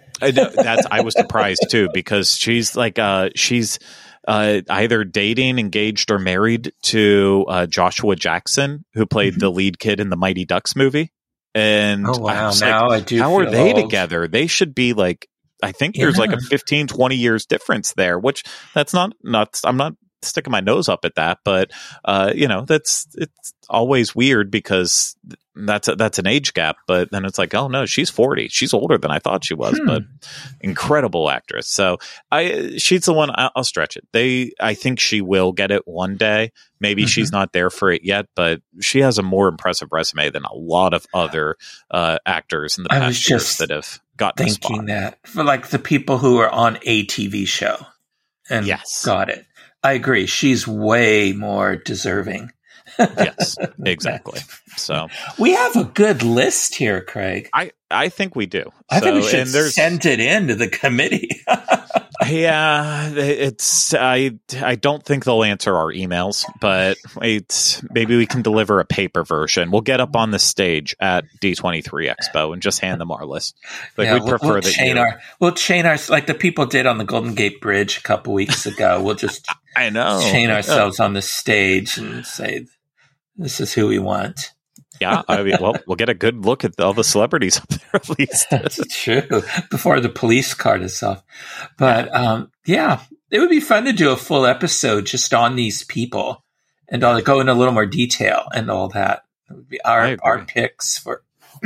I was surprised too, because she's like, she's either dating, engaged, or married to Joshua Jackson, who played the lead kid in the Mighty Ducks movie. And wow, now I do. How are they together? They should be like, I think there's like a 15, 20 years difference there, which that's not. I'm not sticking my nose up at that, but it's always weird because that's an age gap. But then it's like, oh no, she's 40. She's older than I thought she was, but incredible actress. So she's the one. I'll stretch it. I think she will get it one day. Maybe she's not there for it yet, but she has a more impressive resume than a lot of other actors in the past years that have gotten thinking that for like the people who are on a TV show and got it. I agree. She's way more deserving. Yes, exactly. So we have a good list here, Craig. I think we do. I think we should send it in to the committee. Yeah, I don't think they'll answer our emails, but maybe we can deliver a paper version. We'll get up on the stage at D23 Expo and just hand them our list. Like, we'd prefer we'll chain our like the people did on the Golden Gate Bridge a couple weeks ago. We'll just chain ourselves on the stage and say, "This is who we want." Yeah, we'll get a good look at all the celebrities up there at least. That's true. Before the police cart is off. But it would be fun to do a full episode just on these people and go into a little more detail and all that. It would be our picks for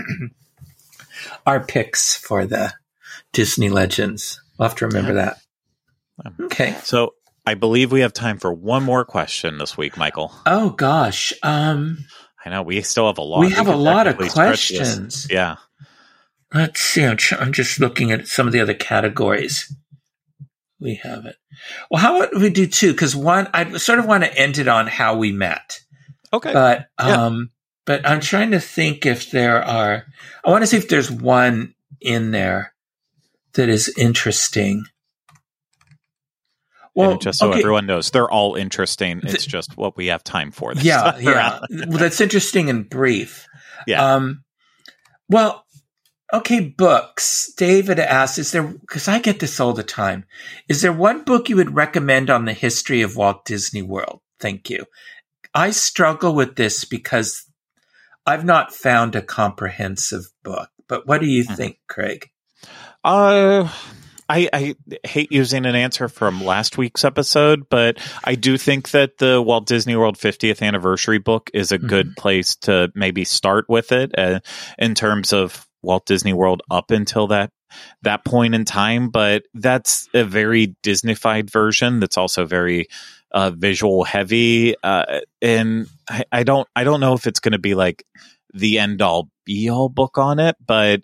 our picks for the Disney legends. We'll have to remember that. Okay. So I believe we have time for one more question this week, Michael. Oh gosh. I know we still have a lot. We have a lot of questions. Yeah. Let's see. I'm just looking at some of the other categories. We have it. Well, how about we do two? Because one, I sort of want to end it on how we met. Okay. But I'm trying to think if there are. I want to see if there's one in there that is interesting. Well, and just so everyone knows, they're all interesting. It's just what we have time for. Yeah. Well, that's interesting and brief. Yeah. Books. David asks, is there, because I get this all the time, is there one book you would recommend on the history of Walt Disney World? Thank you. I struggle with this because I've not found a comprehensive book. But what do you think, Craig? I hate using an answer from last week's episode, but I do think that the Walt Disney World 50th anniversary book is a good place to maybe start with it in terms of Walt Disney World up until that point in time. But that's a very Disneyfied version that's also very visual heavy. And I don't know if it's going to be like the end all be all book on it, but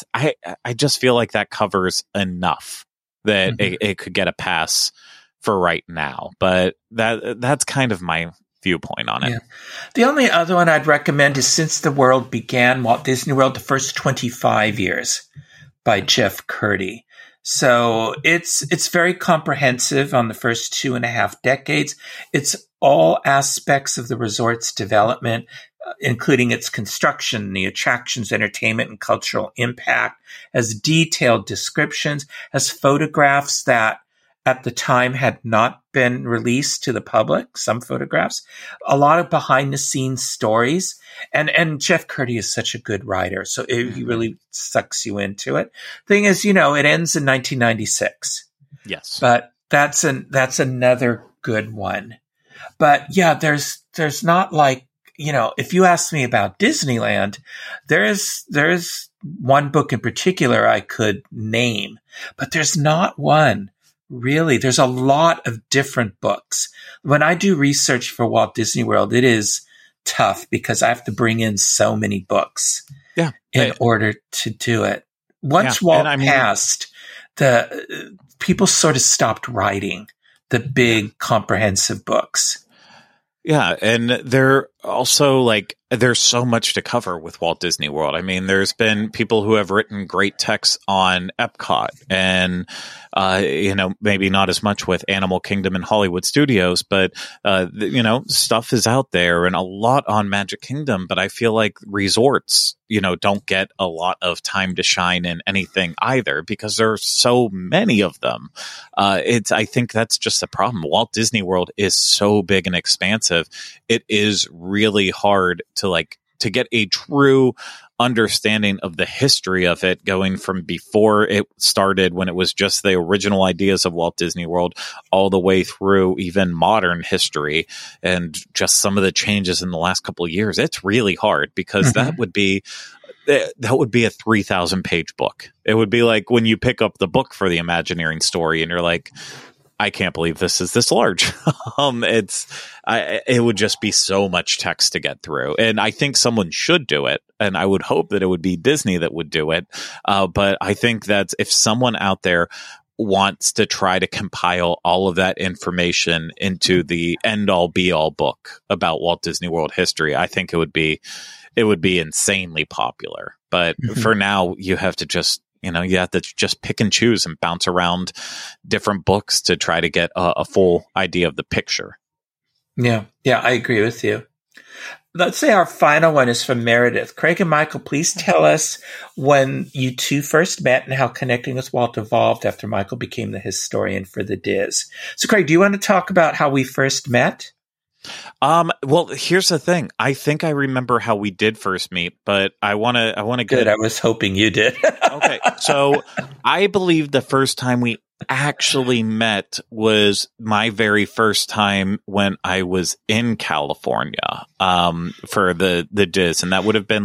I just feel like that covers enough that it could get a pass for right now. But that's kind of my viewpoint on it. Yeah. The only other one I'd recommend is Since the World Began, Walt Disney World, the first 25 years by Jeff Kurtti. So it's very comprehensive on the first 2.5 decades. It's all aspects of the resort's development, including its construction, the attractions, entertainment, and cultural impact, has detailed descriptions, has photographs that at the time had not been released to the public, some photographs, a lot of behind-the-scenes stories. And Jeff Kurtti is such a good writer, so he really sucks you into it. Thing is, it ends in 1996. Yes. But that's another good one. But yeah, there's not like, if you ask me about Disneyland, there's one book in particular I could name, but there's not one. Really, there's a lot of different books. When I do research for Walt Disney World, it is tough because I have to bring in so many books in order to do it. Once Walt passed, the people sort of stopped writing the big comprehensive books. Yeah, and they're also there's so much to cover with Walt Disney World. I mean, there's been people who have written great texts on Epcot and, maybe not as much with Animal Kingdom and Hollywood Studios, but, stuff is out there and a lot on Magic Kingdom. But I feel like resorts, don't get a lot of time to shine in anything either because there are so many of them. I think that's just the problem. Walt Disney World is so big and expansive. It is really hard to to get a true understanding of the history of it, going from before it started when it was just the original ideas of Walt Disney World all the way through even modern history and just some of the changes in the last couple of years. It's really hard because that would be a 3,000 page book. It would be like when you pick up the book for the Imagineering story and you're like, I can't believe this is this large. It would just be so much text to get through. And I think someone should do it. And I would hope that it would be Disney that would do it. But I think that if someone out there wants to try to compile all of that information into the end all be all book about Walt Disney World history, I think it would be insanely popular. But for now, you have to just pick and choose and bounce around different books to try to get a full idea of the picture. Yeah, I agree with you. Let's say our final one is from Meredith. Craig and Michael, please tell us when you two first met and how connecting with Walt evolved after Michael became the historian for the Diz. So, Craig, do you want to talk about how we first met? Well, here's the thing. I think I remember how we did first meet, but I want to Good. I was hoping you did. Okay. So I believe the first time we actually met was my very first time when I was in California, for the Diz. And that would have been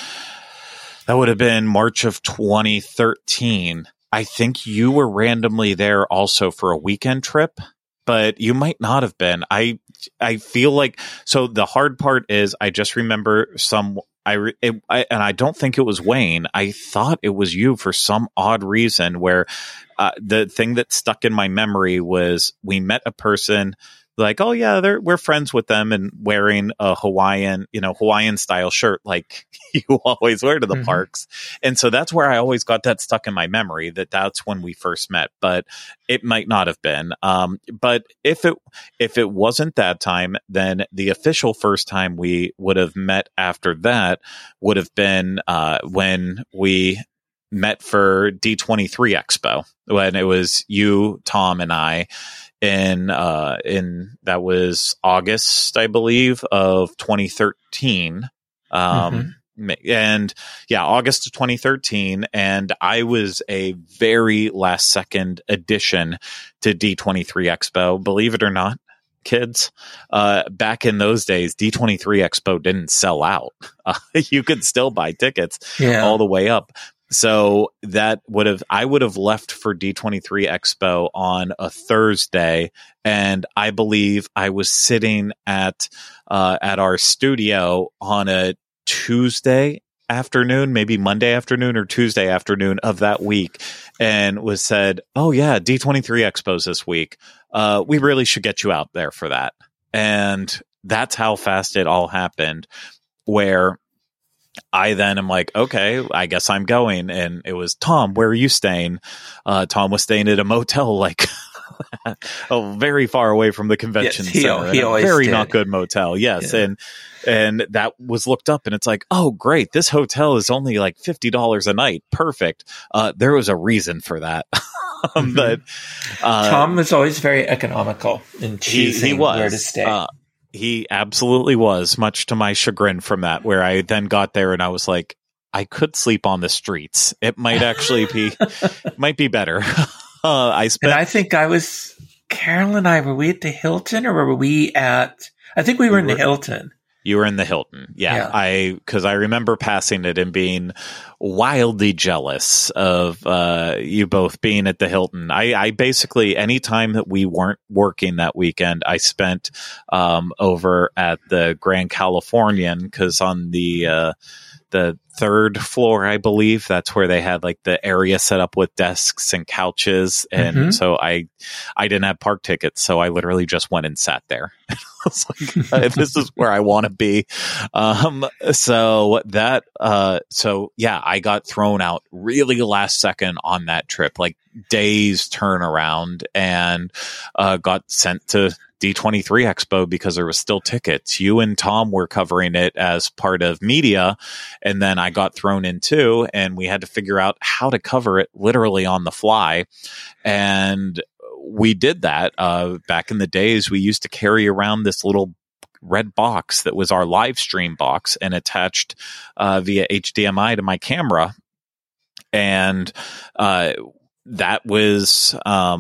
March of 2013. I think you were randomly there also for a weekend trip, but you might not have been. I feel like, so the hard part is I just remember and I don't think it was Wayne. I thought it was you for some odd reason where the thing that stuck in my memory was we met a person like, oh yeah, we're friends with them and wearing a Hawaiian style shirt like you always wear to the parks. And so that's where I always got that stuck in my memory that's when we first met, but it might not have been. But if it wasn't that time, then the official first time we would have met after that would have been when we met for D23 Expo, when it was you, Tom, and I. In that was August, I believe, of 2013. And yeah, August of 2013. And I was a very last second addition to D23 Expo. Believe it or not, kids, back in those days, D23 Expo didn't sell out. You could still buy tickets all the way up. So I would have left for D23 Expo on a Thursday, and I believe I was sitting at our studio on a Tuesday afternoon, maybe Monday afternoon or Tuesday afternoon of that week, and was said, "Oh yeah, D23 Expo's this week. We really should get you out there for that." And that's how fast it all happened, where I then am like, okay, I guess I'm going. And it was, Tom, where are you staying? Tom was staying at a motel, like very far away from the convention center. He always very did. Not good motel. Yes. Yeah. And that was looked up and it's like, oh, great. This hotel is only like $50 a night. Perfect. There was a reason for that. But Tom was always very economical in choosing where to stay. He absolutely was, much to my chagrin from that, where I then got there and I was like, I could sleep on the streets. It might actually might be better. I think Carol and I, were we at the Hilton or were we I think we were in the Hilton. You were in the Hilton. Yeah. Because I remember passing it and being wildly jealous of you both being at the Hilton. I basically, any time that we weren't working that weekend, I spent over at the Grand Californian, because on the third floor, I believe, that's where they had like the area set up with desks and couches. And so I didn't have park tickets. So I literally just went and sat there. I was like, this is where I want to be. So yeah, I got thrown out really last second on that trip, like days turnaround, and got sent to D23 Expo because there was still tickets. You and Tom were covering it as part of media, and then I got thrown in too, and we had to figure out how to cover it literally on the fly. And we did that. Back in the days, we used to carry around this little red box that was our live stream box and attached via HDMI to my camera. And that was,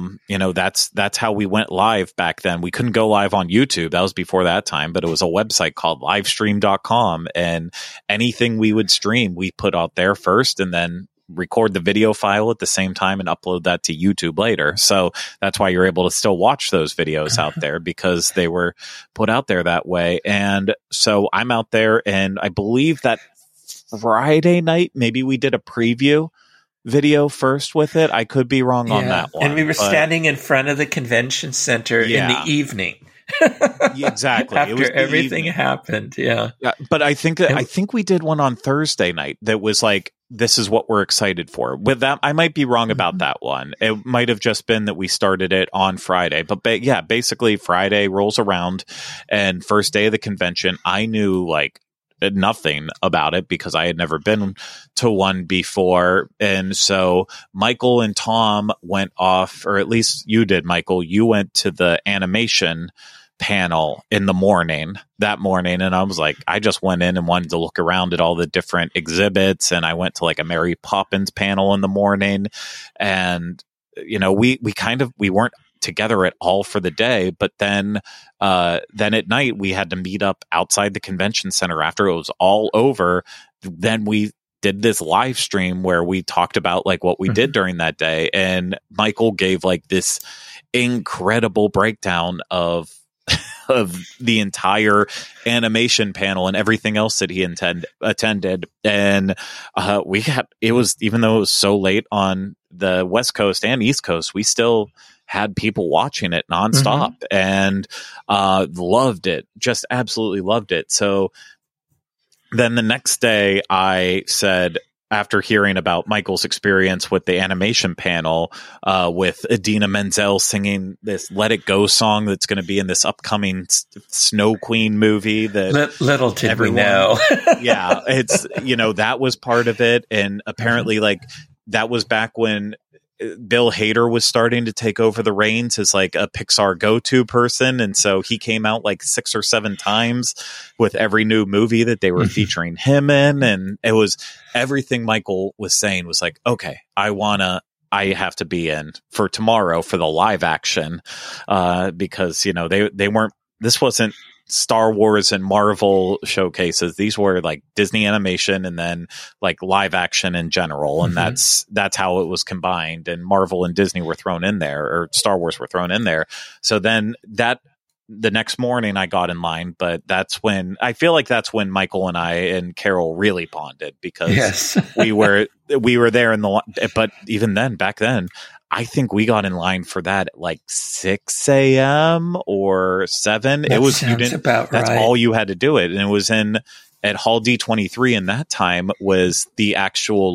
that's how we went live back then. We couldn't go live on YouTube. That was before that time, but it was a website called livestream.com. And anything we would stream, we put out there first and then record the video file at the same time and upload that to YouTube later. So that's why you're able to still watch those videos out there, because they were put out there that way. And so I'm out there, and I believe that Friday night, maybe we did a preview video first with it. I could be wrong on that one. And we were standing in front of the convention center in the evening. Exactly. After everything happened. Yeah. But I think we did one on Thursday night that was like, this is what we're excited for. With that, I might be wrong about that one. It might have just been that we started it on Friday. But basically Friday rolls around, and first day of the convention, I knew like nothing about it because I had never been to one before. And so Michael and Tom went off, or at least you did, Michael. You went to the animation panel in the morning that morning, and I was like, I just went in and wanted to look around at all the different exhibits, and I went to like a Mary Poppins panel in the morning, and we weren't together at all for the day, but then at night we had to meet up outside the convention center after it was all over. Then we did this live stream where we talked about like what we did during that day, and Michael gave like this incredible breakdown of the entire animation panel and everything else that he attended. And it was, even though it was so late on the West Coast and East Coast, we still had people watching it nonstop and loved it, just absolutely loved it. So then the next day I said, after hearing about Michael's experience with the animation panel, with Idina Menzel singing this Let It Go song that's going to be in this upcoming Snow Queen movie, that little did we know. Yeah, it's, that was part of it. And apparently like that was back when Bill Hader was starting to take over the reins as like a Pixar go-to person. And so he came out like 6 or 7 times with every new movie that they were featuring him in. And it was everything Michael was saying was like, okay, I have to be in for tomorrow for the live action, because, this wasn't Star Wars and Marvel showcases. These were like Disney animation and then like live action in general. And that's how it was combined, and Marvel and Disney were thrown in there, or Star Wars were thrown in there. So then the next morning I got in line, but I feel like that's when Michael and I and Carol really bonded, because we were there but even then, back then, I think we got in line for that at like 6 a.m. or 7. That sounds about right. That's all you had to do it. And it was at Hall D23, and that time was the actual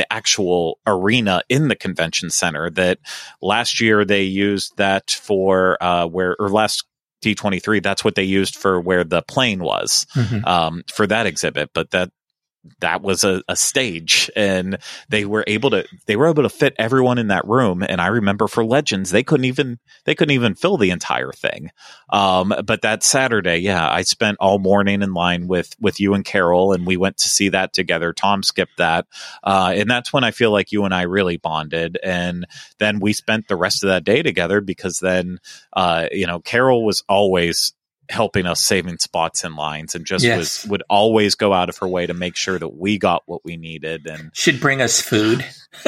arena in the convention center that last year they used that for last D23, that's what they used for where the plane was, for that exhibit. But that was a stage, and they were able to fit everyone in that room. And I remember for Legends, they couldn't even fill the entire thing. But that Saturday, I spent all morning in line with you and Carol, and we went to see that together. Tom skipped that. And that's when I feel like you and I really bonded. And then we spent the rest of that day together, because then, Carol was always helping us saving spots in lines, and just would always go out of her way to make sure that we got what we needed. And she'd bring us food.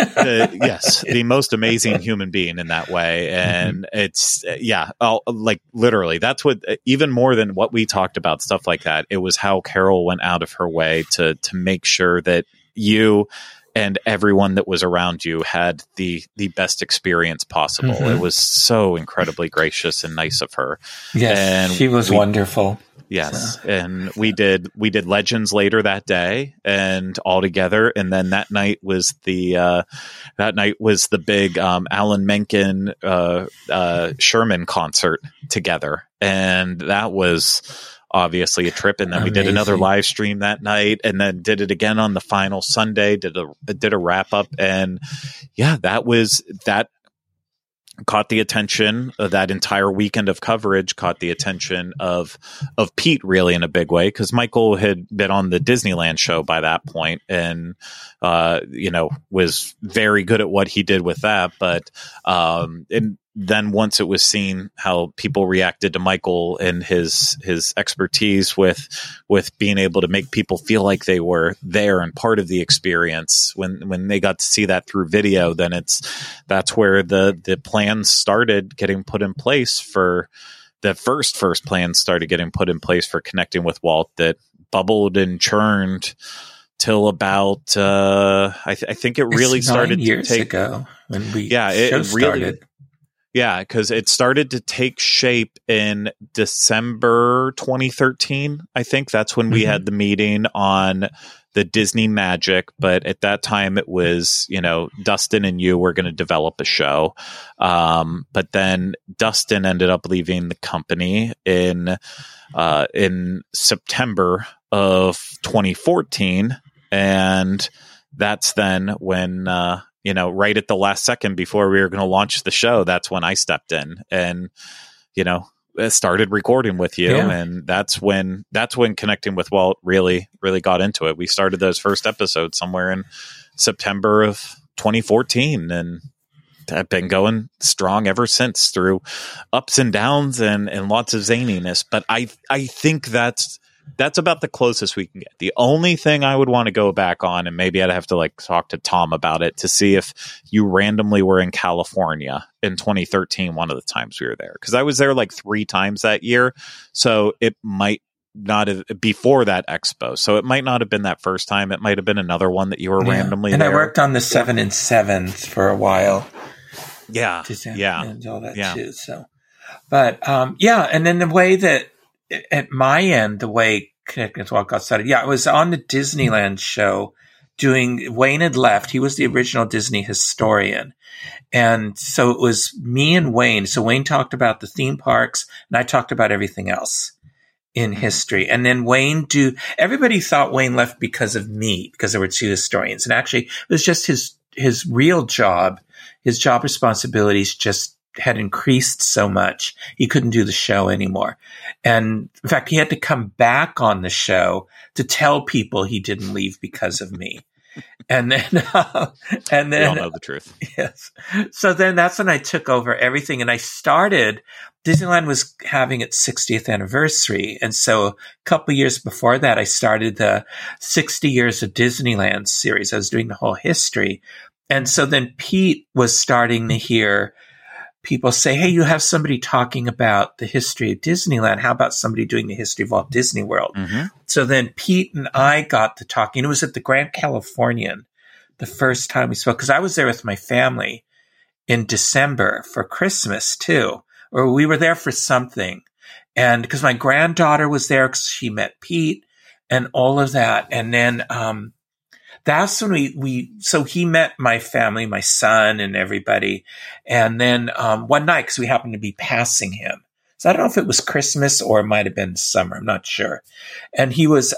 The most amazing human being in that way. And it's, like literally, that's what, even more than what we talked about, stuff like that, it was how Carol went out of her way to make sure that you and everyone that was around you had the best experience possible. It was so incredibly gracious and nice of her. Yes, and she was wonderful. Yes, so. And we did Legends later that day, and all together. And then that night was the big Alan Menken Sherman concert together, and that was obviously a trip. And then we did another live stream that night, and then did it again on the final Sunday, did a wrap up. And that was that. caught the attention of that entire weekend of coverage, caught the attention of Pete really in a big way, because Michael had been on the Disneyland show by that point and, was very good at what he did with that. But, and then once it was seen how people reacted to Michael and his expertise with being able to make people feel like they were there and part of the experience, when they got to see that through video, then that's where the plans started getting put in place for the first plans started getting put in place for Connecting with Walt, that bubbled and churned till about I think it really started 9 years to take ago when we it started. Really, yeah, because it started to take shape in December 2013. I think that's when we had the meeting on the Disney Magic. But at that time, it was, Dustin and you were going to develop a show. But then Dustin ended up leaving the company in September of 2014. And that's then when, right at the last second before we were going to launch the show, that's when I stepped in and, started recording with you. Yeah. And that's when Connecting with Walt really, really got into it. We started those first episodes somewhere in September of 2014 and have been going strong ever since, through ups and downs and lots of zaniness. But I think that's about the closest we can get. The only thing I would want to go back on, and maybe I'd have to talk to Tom about it to see if you randomly were in California in 2013, one of the times we were there. Because I was there 3 times that year. So it might not have, before that expo. So it might not have been that first time. It might have been another one that you were randomly and there. I worked on the 7 and 7s for a while. Yeah. And all that too. So, but, and then the way that, at my end, the way Connecting with Walt got started, I was on the Disneyland show Wayne had left. He was the original Disney historian. And so it was me and Wayne. So Wayne talked about the theme parks and I talked about everything else in history. And then everybody thought Wayne left because of me, because there were 2 historians. And actually it was just his real job, his job responsibilities just had increased so much he couldn't do the show anymore. And in fact, he had to come back on the show to tell people he didn't leave because of me. And then we all know the truth. Yes. So then that's when I took over everything, and Disneyland was having its 60th anniversary. And so a couple years before that, I started the 60 Years of Disneyland series. I was doing the whole history. And so then Pete was starting to hear people say, hey, you have somebody talking about the history of Disneyland. How about somebody doing the history of Walt Disney World? Mm-hmm. So then Pete and I got to talking. It was at the Grand Californian the first time we spoke, because I was there with my family in December for Christmas too, or we were there for something. And because my granddaughter was there because she met Pete and all of that. And then that's when so he met my family, my son and everybody. And then one night, because we happened to be passing him. So I don't know if it was Christmas or it might have been summer. I'm not sure. And he was,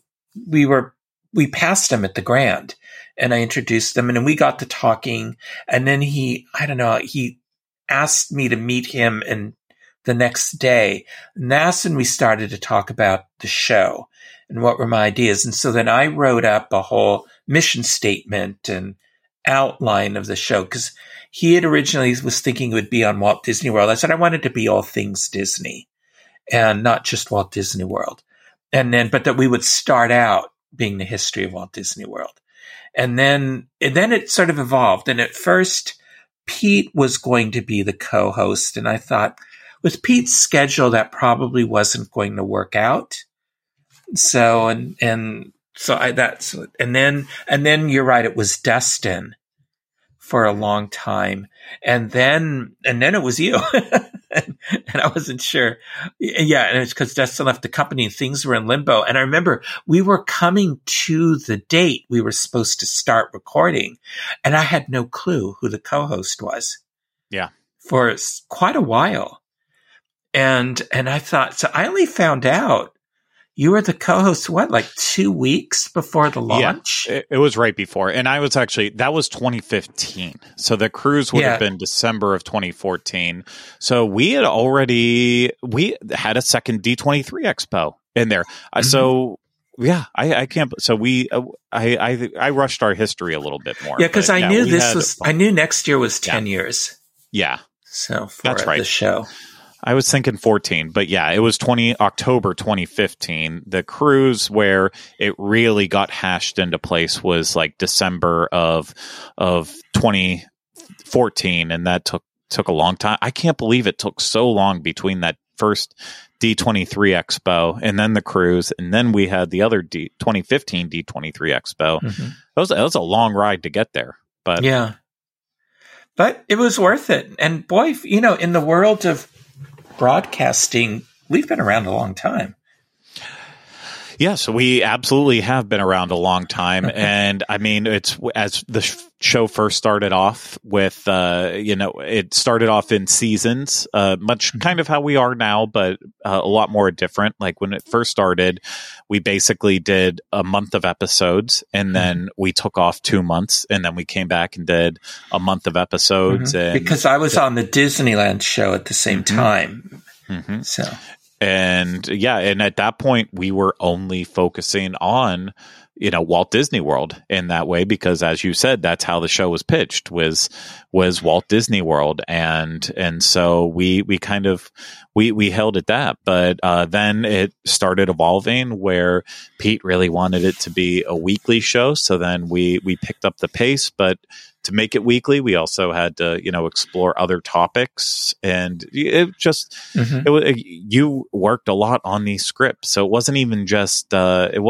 we passed him at the Grand and I introduced him and then we got to talking. And then he asked me to meet him and the next day. And that's when we started to talk about the show and what were my ideas. And so then I wrote up a whole mission statement and outline of the show, because he had originally was thinking it would be on Walt Disney World. I said I wanted to be all things Disney and not just Walt Disney World. And then, but that we would start out being the history of Walt Disney World. And then it sort of evolved. And at first, Pete was going to be the co-host. And I thought, with Pete's schedule, that probably wasn't going to work out. So, and then you're right. It was Dustin for a long time. And then it was you. and I wasn't sure. Yeah. And it's because Dustin left the company and things were in limbo. And I remember we were coming to the date we were supposed to start recording. And I had no clue who the co-host was. Yeah. For quite a while. And I thought, so I only found out, you were the co-host, what, like 2 weeks before the launch? Yeah, it was right before. And I was actually, that was 2015. So the cruise would have been December of 2014. So we had a second D23 Expo in there. So yeah, I can't. So I rushed our history a little bit more. Yeah, because I knew next year was 10 years. Yeah. So for that's right. The show. I was thinking 14, but yeah, it was October 2015. The cruise where it really got hashed into place was like December of 2014, and that took a long time. I can't believe it took so long between that first D23 Expo and then the cruise, and then we had the other 2015 D23 Expo. That was a long ride to get there, but yeah, but it was worth it. And boy, in the world of broadcasting, we've been around a long time. Yes, we absolutely have been around a long time. And I mean, it's as the show first started off with, it started off in seasons, much kind of how we are now, but a lot more different. Like when it first started, we basically did a month of episodes, and then we took off 2 months, and then we came back and did a month of episodes. And because I was on the Disneyland show at the same time. So. And yeah, and at that point we were only focusing on, Walt Disney World in that way, because as you said, that's how the show was pitched was Walt Disney World. And so we kind of, we held at that, but then it started evolving where Pete really wanted it to be a weekly show. So then we picked up the pace, but to make it weekly, we also had to, explore other topics, and it just, you worked a lot on these scripts. So it wasn't even just, it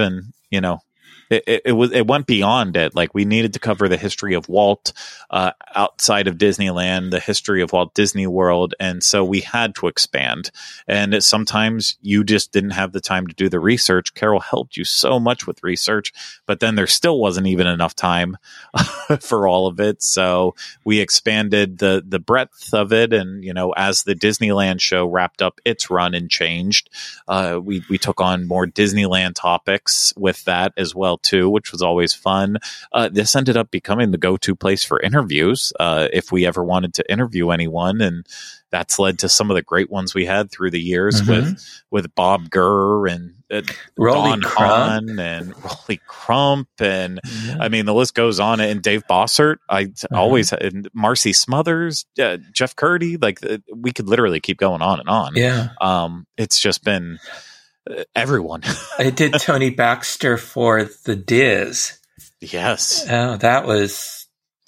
went beyond it. Like we needed to cover the history of Walt outside of Disneyland, the history of Walt Disney World. And so we had to expand. And sometimes you just didn't have the time to do the research. Carol helped you so much with research, but then there still wasn't even enough time for all of it. So we expanded the breadth of it. And, as the Disneyland show wrapped up its run and changed, we took on more Disneyland topics with that as well too, which was always fun. This ended up becoming the go-to place for interviews if we ever wanted to interview anyone, and that's led to some of the great ones we had through the years with Bob Gurr and Don Hahn and Rolly Crump, and I mean the list goes on. And Dave Bossert, always, and Marcy Smothers, Jeff Curdy, like we could literally keep going on and on. Yeah, it's just been everyone. I did Tony Baxter for the Diz. Yes. Oh, that was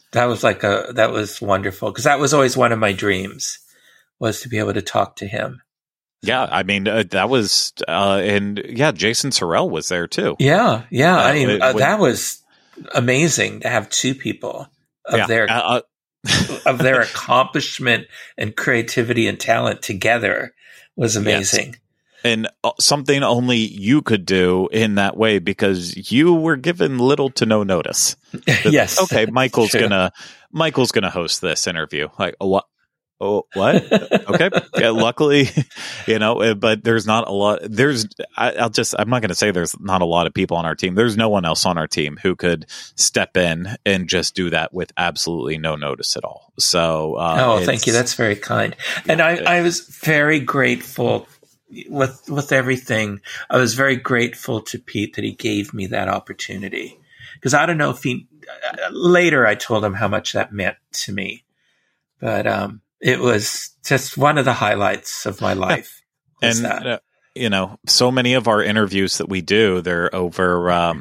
wonderful, because that was always one of my dreams, was to be able to talk to him. Yeah, I mean that was, and yeah, Jason Sorrell was there too. Yeah. I mean that was amazing to have two people of their of their accomplishment and creativity and talent together was amazing. Yes. And something only you could do in that way, because you were given little to no notice. Yes. Okay, Michael's gonna host this interview. Like, what? Oh, what? Okay. Yeah, luckily, but there's not a lot. I'm not going to say there's not a lot of people on our team. There's no one else on our team who could step in and just do that with absolutely no notice at all. So, thank you. That's very kind. And I was very grateful with everything. I was very grateful to Pete that he gave me that opportunity, because I don't know if later I told him how much that meant to me, but it was just one of the highlights of my life. And so many of our interviews that we do, they're over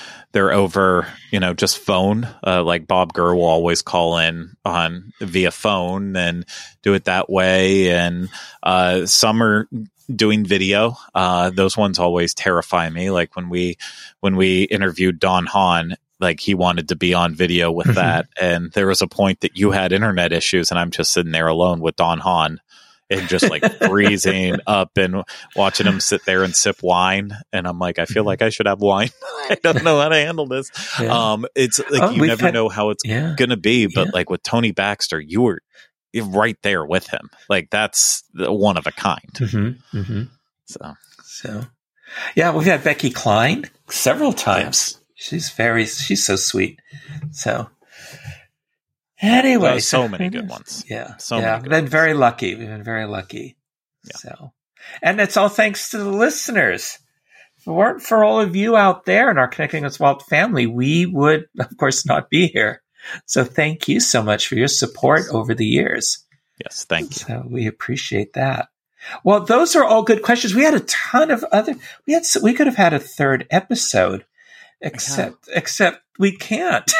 just phone. Like Bob Gurr will always call in via phone and do it that way, and some are doing video. Those ones always terrify me. Like when we interviewed Don Hahn, like he wanted to be on video with that. And there was a point that you had internet issues, and I'm just sitting there alone with Don Hahn and just like freezing up and watching him sit there and sip wine. And I'm like, I feel like I should have wine. I don't know how to handle this. Yeah. It's like, you never know how it's going to be. But like with Tony Baxter, you're right there with him. Like that's one of a kind. So Yeah, we've had Becky Klein several times. She's so sweet. So anyway, so many good ones. Yeah. We've been very lucky. We've been very lucky. Yeah. So, and it's all thanks to the listeners. If it weren't for all of you out there in our Connecting with Walt family, we would, of course, not be here. So thank you so much for your support over the years. Yes, thank you. So we appreciate that. Well, those are all good questions. We had a ton of other. We could have had a third episode, except we can't.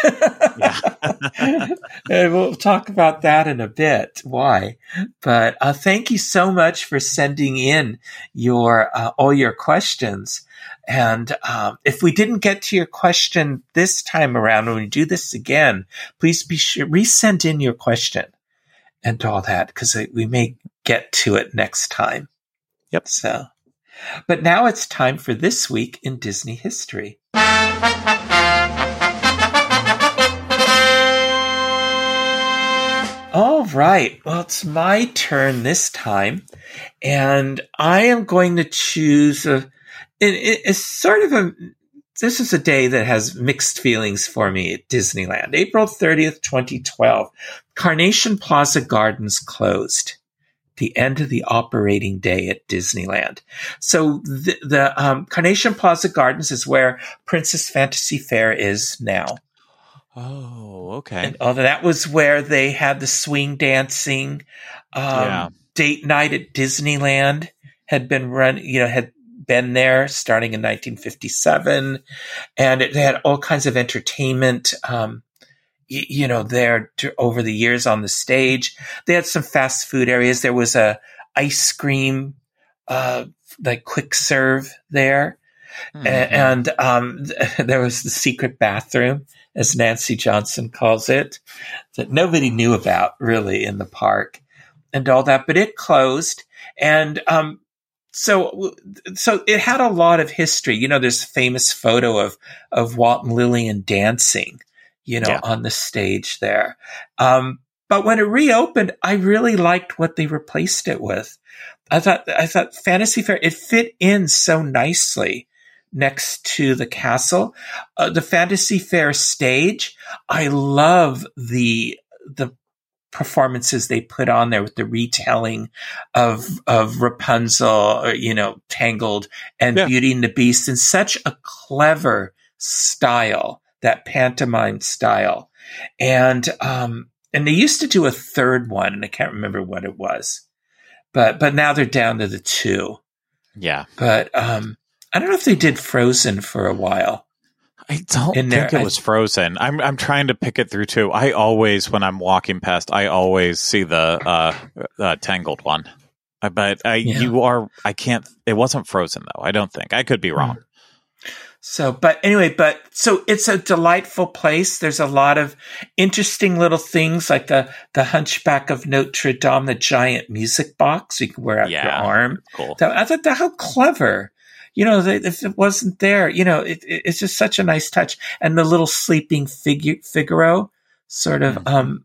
And we'll talk about that in a bit. Why? But thank you so much for sending in your all your questions. And if we didn't get to your question this time around, when we do this again, please be sure resend in your question and all that, because we may get to it next time. Yep. So, but now it's time for This Week in Disney History. All right. Well, it's my turn this time, and I am going to choose this is a day that has mixed feelings for me at Disneyland. April 30th, 2012. Carnation Plaza Gardens closed. The end of the operating day at Disneyland. So the Carnation Plaza Gardens is where Princess Fantasy Fair is now. Oh, okay. And although that was where they had the swing dancing, date night at Disneyland had been had been there starting in 1957, and it had all kinds of entertainment, there over the years on the stage. They had some fast food areas. There was a ice cream, like quick serve there. Mm-hmm. And there was the secret bathroom, as Nancy Johnson calls it, that nobody knew about really in the park and all that, but it closed. And, so it had a lot of history. There's a famous photo of Walt and Lillian dancing, on the stage there. But when it reopened, I really liked what they replaced it with. I thought Fantasy Fair, it fit in so nicely next to the castle. The Fantasy Fair stage, I love the performances they put on there with the retelling of Rapunzel, Tangled, and Beauty and the Beast in such a clever style, that pantomime style. And they used to do a third one, and I can't remember what it was, but now they're down to the two. Yeah. But, I don't know if they did Frozen for a while. I don't think it was Frozen. I'm trying to pick it through too. I always, when I'm walking past, I always see the Tangled one. But I can't. It wasn't Frozen though. I don't think. I could be wrong. So, but anyway, so it's a delightful place. There's a lot of interesting little things like the Hunchback of Notre Dame, the giant music box you can wear out your arm. Cool. I thought that how clever. If it wasn't there, it's just such a nice touch. And the little sleeping Figaro, sort of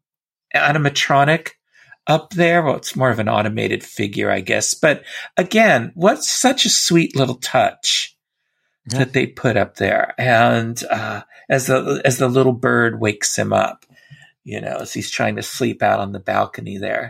animatronic up there. Well, it's more of an automated figure, I guess. But again, what's such a sweet little touch that they put up there. And as the little bird wakes him up, as he's trying to sleep out on the balcony there.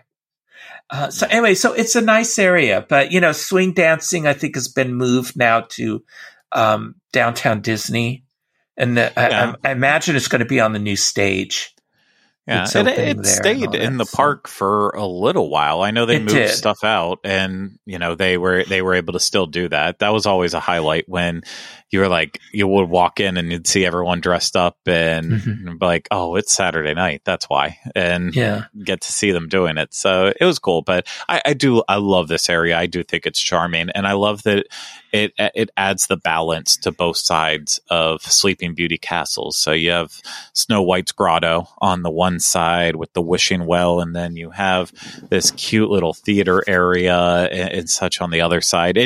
So anyway, so it's a nice area, but swing dancing I think has been moved now to downtown Disney, and I imagine it's going to be on the new stage. Yeah, it stayed in the park for a little while. I know they moved stuff out, and they were able to still do that. That was always a highlight when you would walk in and you'd see everyone dressed up and be like, oh, it's Saturday night. That's why. And get to see them doing it. So it was cool. But I love this area. I do think it's charming. And I love that it adds the balance to both sides of Sleeping Beauty castles. So you have Snow White's grotto on the one side with the wishing well, and then you have this cute little theater area and such on the other side.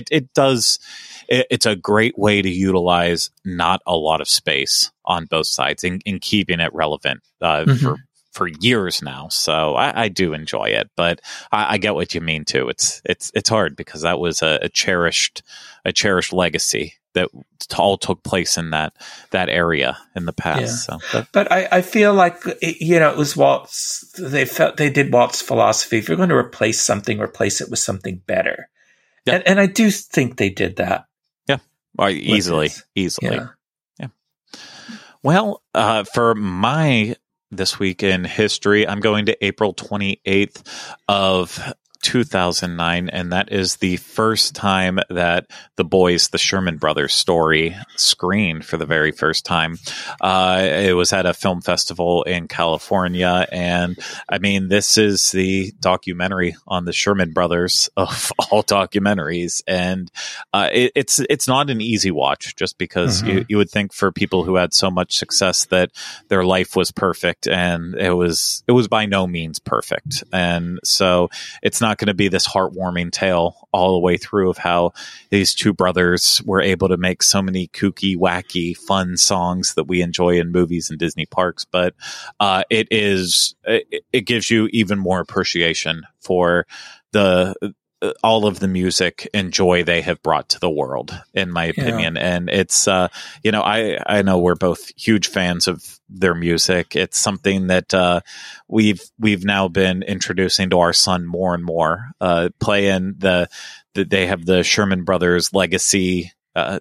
It's a great way to utilize not a lot of space on both sides in keeping it relevant for years now. So I do enjoy it, but I get what you mean too. It's hard because that was a cherished legacy that all took place in that area in the past. Yeah. So, but I feel like, it was Walt's, they did Walt's philosophy. If you're going to replace something, replace it with something better. Yeah. And I do think they did that. Yeah. Well, easily. Yeah. Well, for my this week in history, I'm going to April 28th of 2009, and that is the first time that The Boys, the Sherman Brothers story, screened for the very first time. It was at a film festival in California, and I mean, this is the documentary on the Sherman Brothers of all documentaries, and it's not an easy watch, just because you would think for people who had so much success that their life was perfect, and it was by no means perfect, and so it's not going to be this heartwarming tale all the way through of how these two brothers were able to make so many kooky, wacky, fun songs that we enjoy in movies and Disney parks. But it gives you even more appreciation for all of the music and joy they have brought to the world, in my opinion. Yeah. And it's, I know we're both huge fans of their music. It's something that we've now been introducing to our son more and more, playing they have the Sherman Brothers Legacy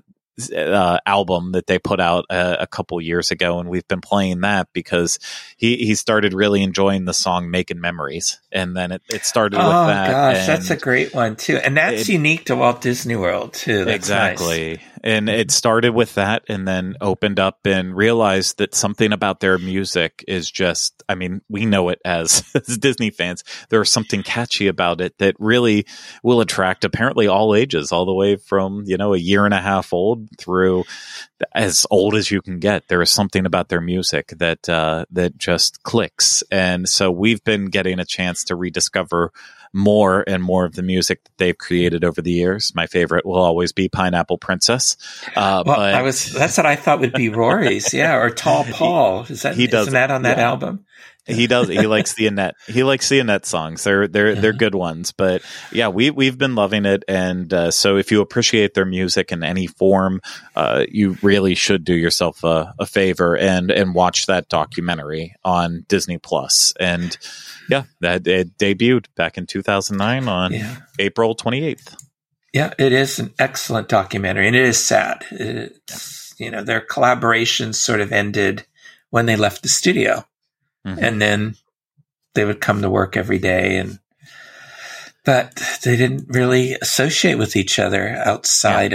album that they put out a couple years ago, and we've been playing that because he started really enjoying the song Making Memories, and then it started with that. Oh gosh, that's a great one too, and that's unique to Walt Disney World too. That's exactly nice. And it started with that, and then opened up and realized that something about their music is just, I mean, we know it as Disney fans. There's something catchy about it that really will attract apparently all ages, all the way from, a year and a half old through as old as you can get. There is something about their music that just clicks. And so we've been getting a chance to rediscover more and more of the music that they've created over the years. My favorite will always be Pineapple Princess. But that's what I thought would be Rory's. Yeah. Or Tall Paul. Isn't that on that album? He does. He likes the Annette. He likes the Annette songs. They're good ones. But yeah, we've been loving it. And so if you appreciate their music in any form, you really should do yourself a favor and watch that documentary on Disney Plus. And yeah, that it debuted back in 2009 on April 28th. Yeah, it is an excellent documentary, and it is sad. It's, their collaboration sort of ended when they left the studio. Mm-hmm. And then they would come to work every day, but they didn't really associate with each other outside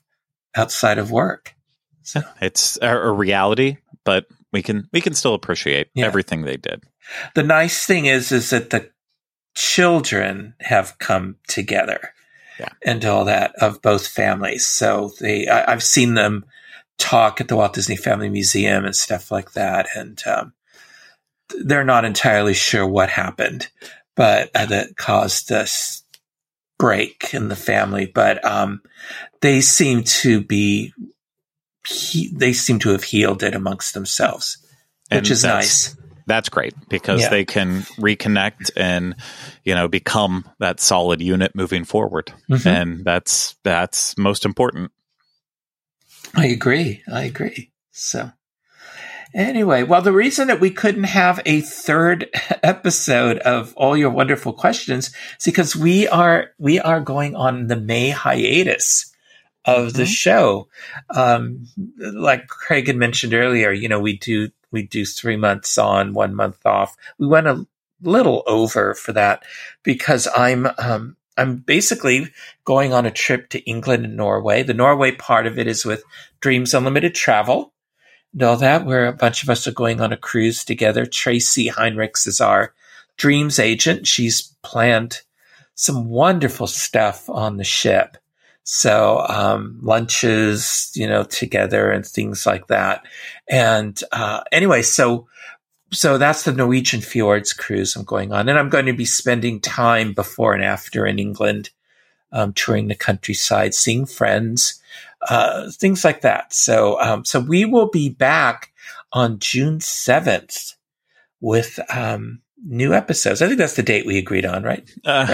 of work. So it's a reality, but we can still appreciate everything they did. The nice thing is that the children have come together and all that of both families. So I've seen them talk at the Walt Disney Family Museum and stuff like that. And, they're not entirely sure what happened, but that caused this break in the family. But they seem to have healed it amongst themselves, which is nice. That's great because they can reconnect and become that solid unit moving forward, and that's most important. I agree. So. Anyway, well, the reason that we couldn't have a third episode of all your wonderful questions is because we are going on the May hiatus of the show. Like Craig had mentioned earlier, we do 3 months on, 1 month off. We went a little over for that because I'm basically going on a trip to England and Norway. The Norway part of it is with Dreams Unlimited Travel. And all that, where a bunch of us are going on a cruise together. Tracy Heinrichs is our dreams agent. She's planned some wonderful stuff on the ship. So, lunches, together and things like that. And, anyway, so that's the Norwegian Fjords cruise I'm going on. And I'm going to be spending time before and after in England, touring the countryside, seeing friends, things like that. So we will be back on June 7th with new episodes. I think that's the date we agreed on, right?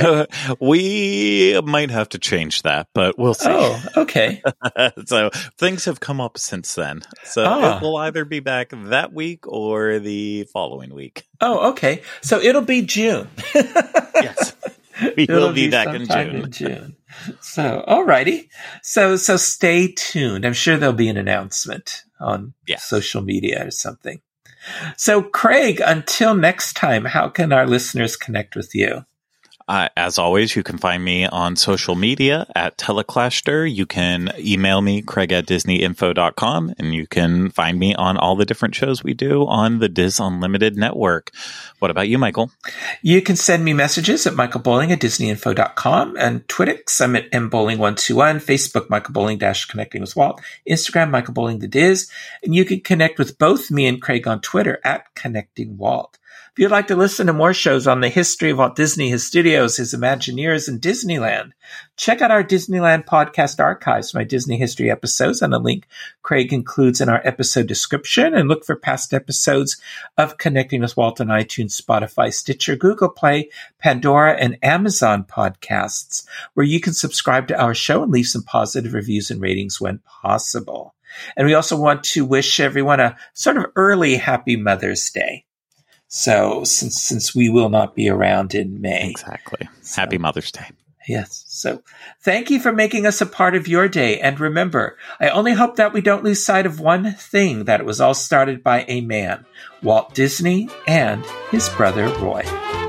We might have to change that, but we'll see. Oh, okay. So things have come up since then. So it will either be back that week or the following week. Oh, okay. So it'll be June. Yes. We will be back in June. So, alrighty. So stay tuned. I'm sure there'll be an announcement on social media or something. So, Craig, until next time, how can our listeners connect with you? As always, you can find me on social media at Teleclaster. You can email me, craig@disneyinfo.com, and you can find me on all the different shows we do on the Diz Unlimited network. What about you, Michael? You can send me messages at michaelbowling@disneyinfo.com, and Twittix, I'm at mbowling121, Facebook, Michael Bowling Connecting with Walt, Instagram, Michael Bowling the Diz, and you can connect with both me and Craig on Twitter at Connecting Walt. If you'd like to listen to more shows on the history of Walt Disney, his studios, his Imagineers, and Disneyland, check out our Disneyland podcast archives, my Disney history episodes, and a link Craig includes in our episode description, and look for past episodes of Connecting with Walt on iTunes, Spotify, Stitcher, Google Play, Pandora, and Amazon podcasts, where you can subscribe to our show and leave some positive reviews and ratings when possible. And we also want to wish everyone a sort of early Happy Mother's Day. So since we will not be around in May. Exactly. So, Happy Mother's Day. Yes. So thank you for making us a part of your day. And remember, I only hope that we don't lose sight of one thing, that it was all started by a man, Walt Disney, and his brother Roy.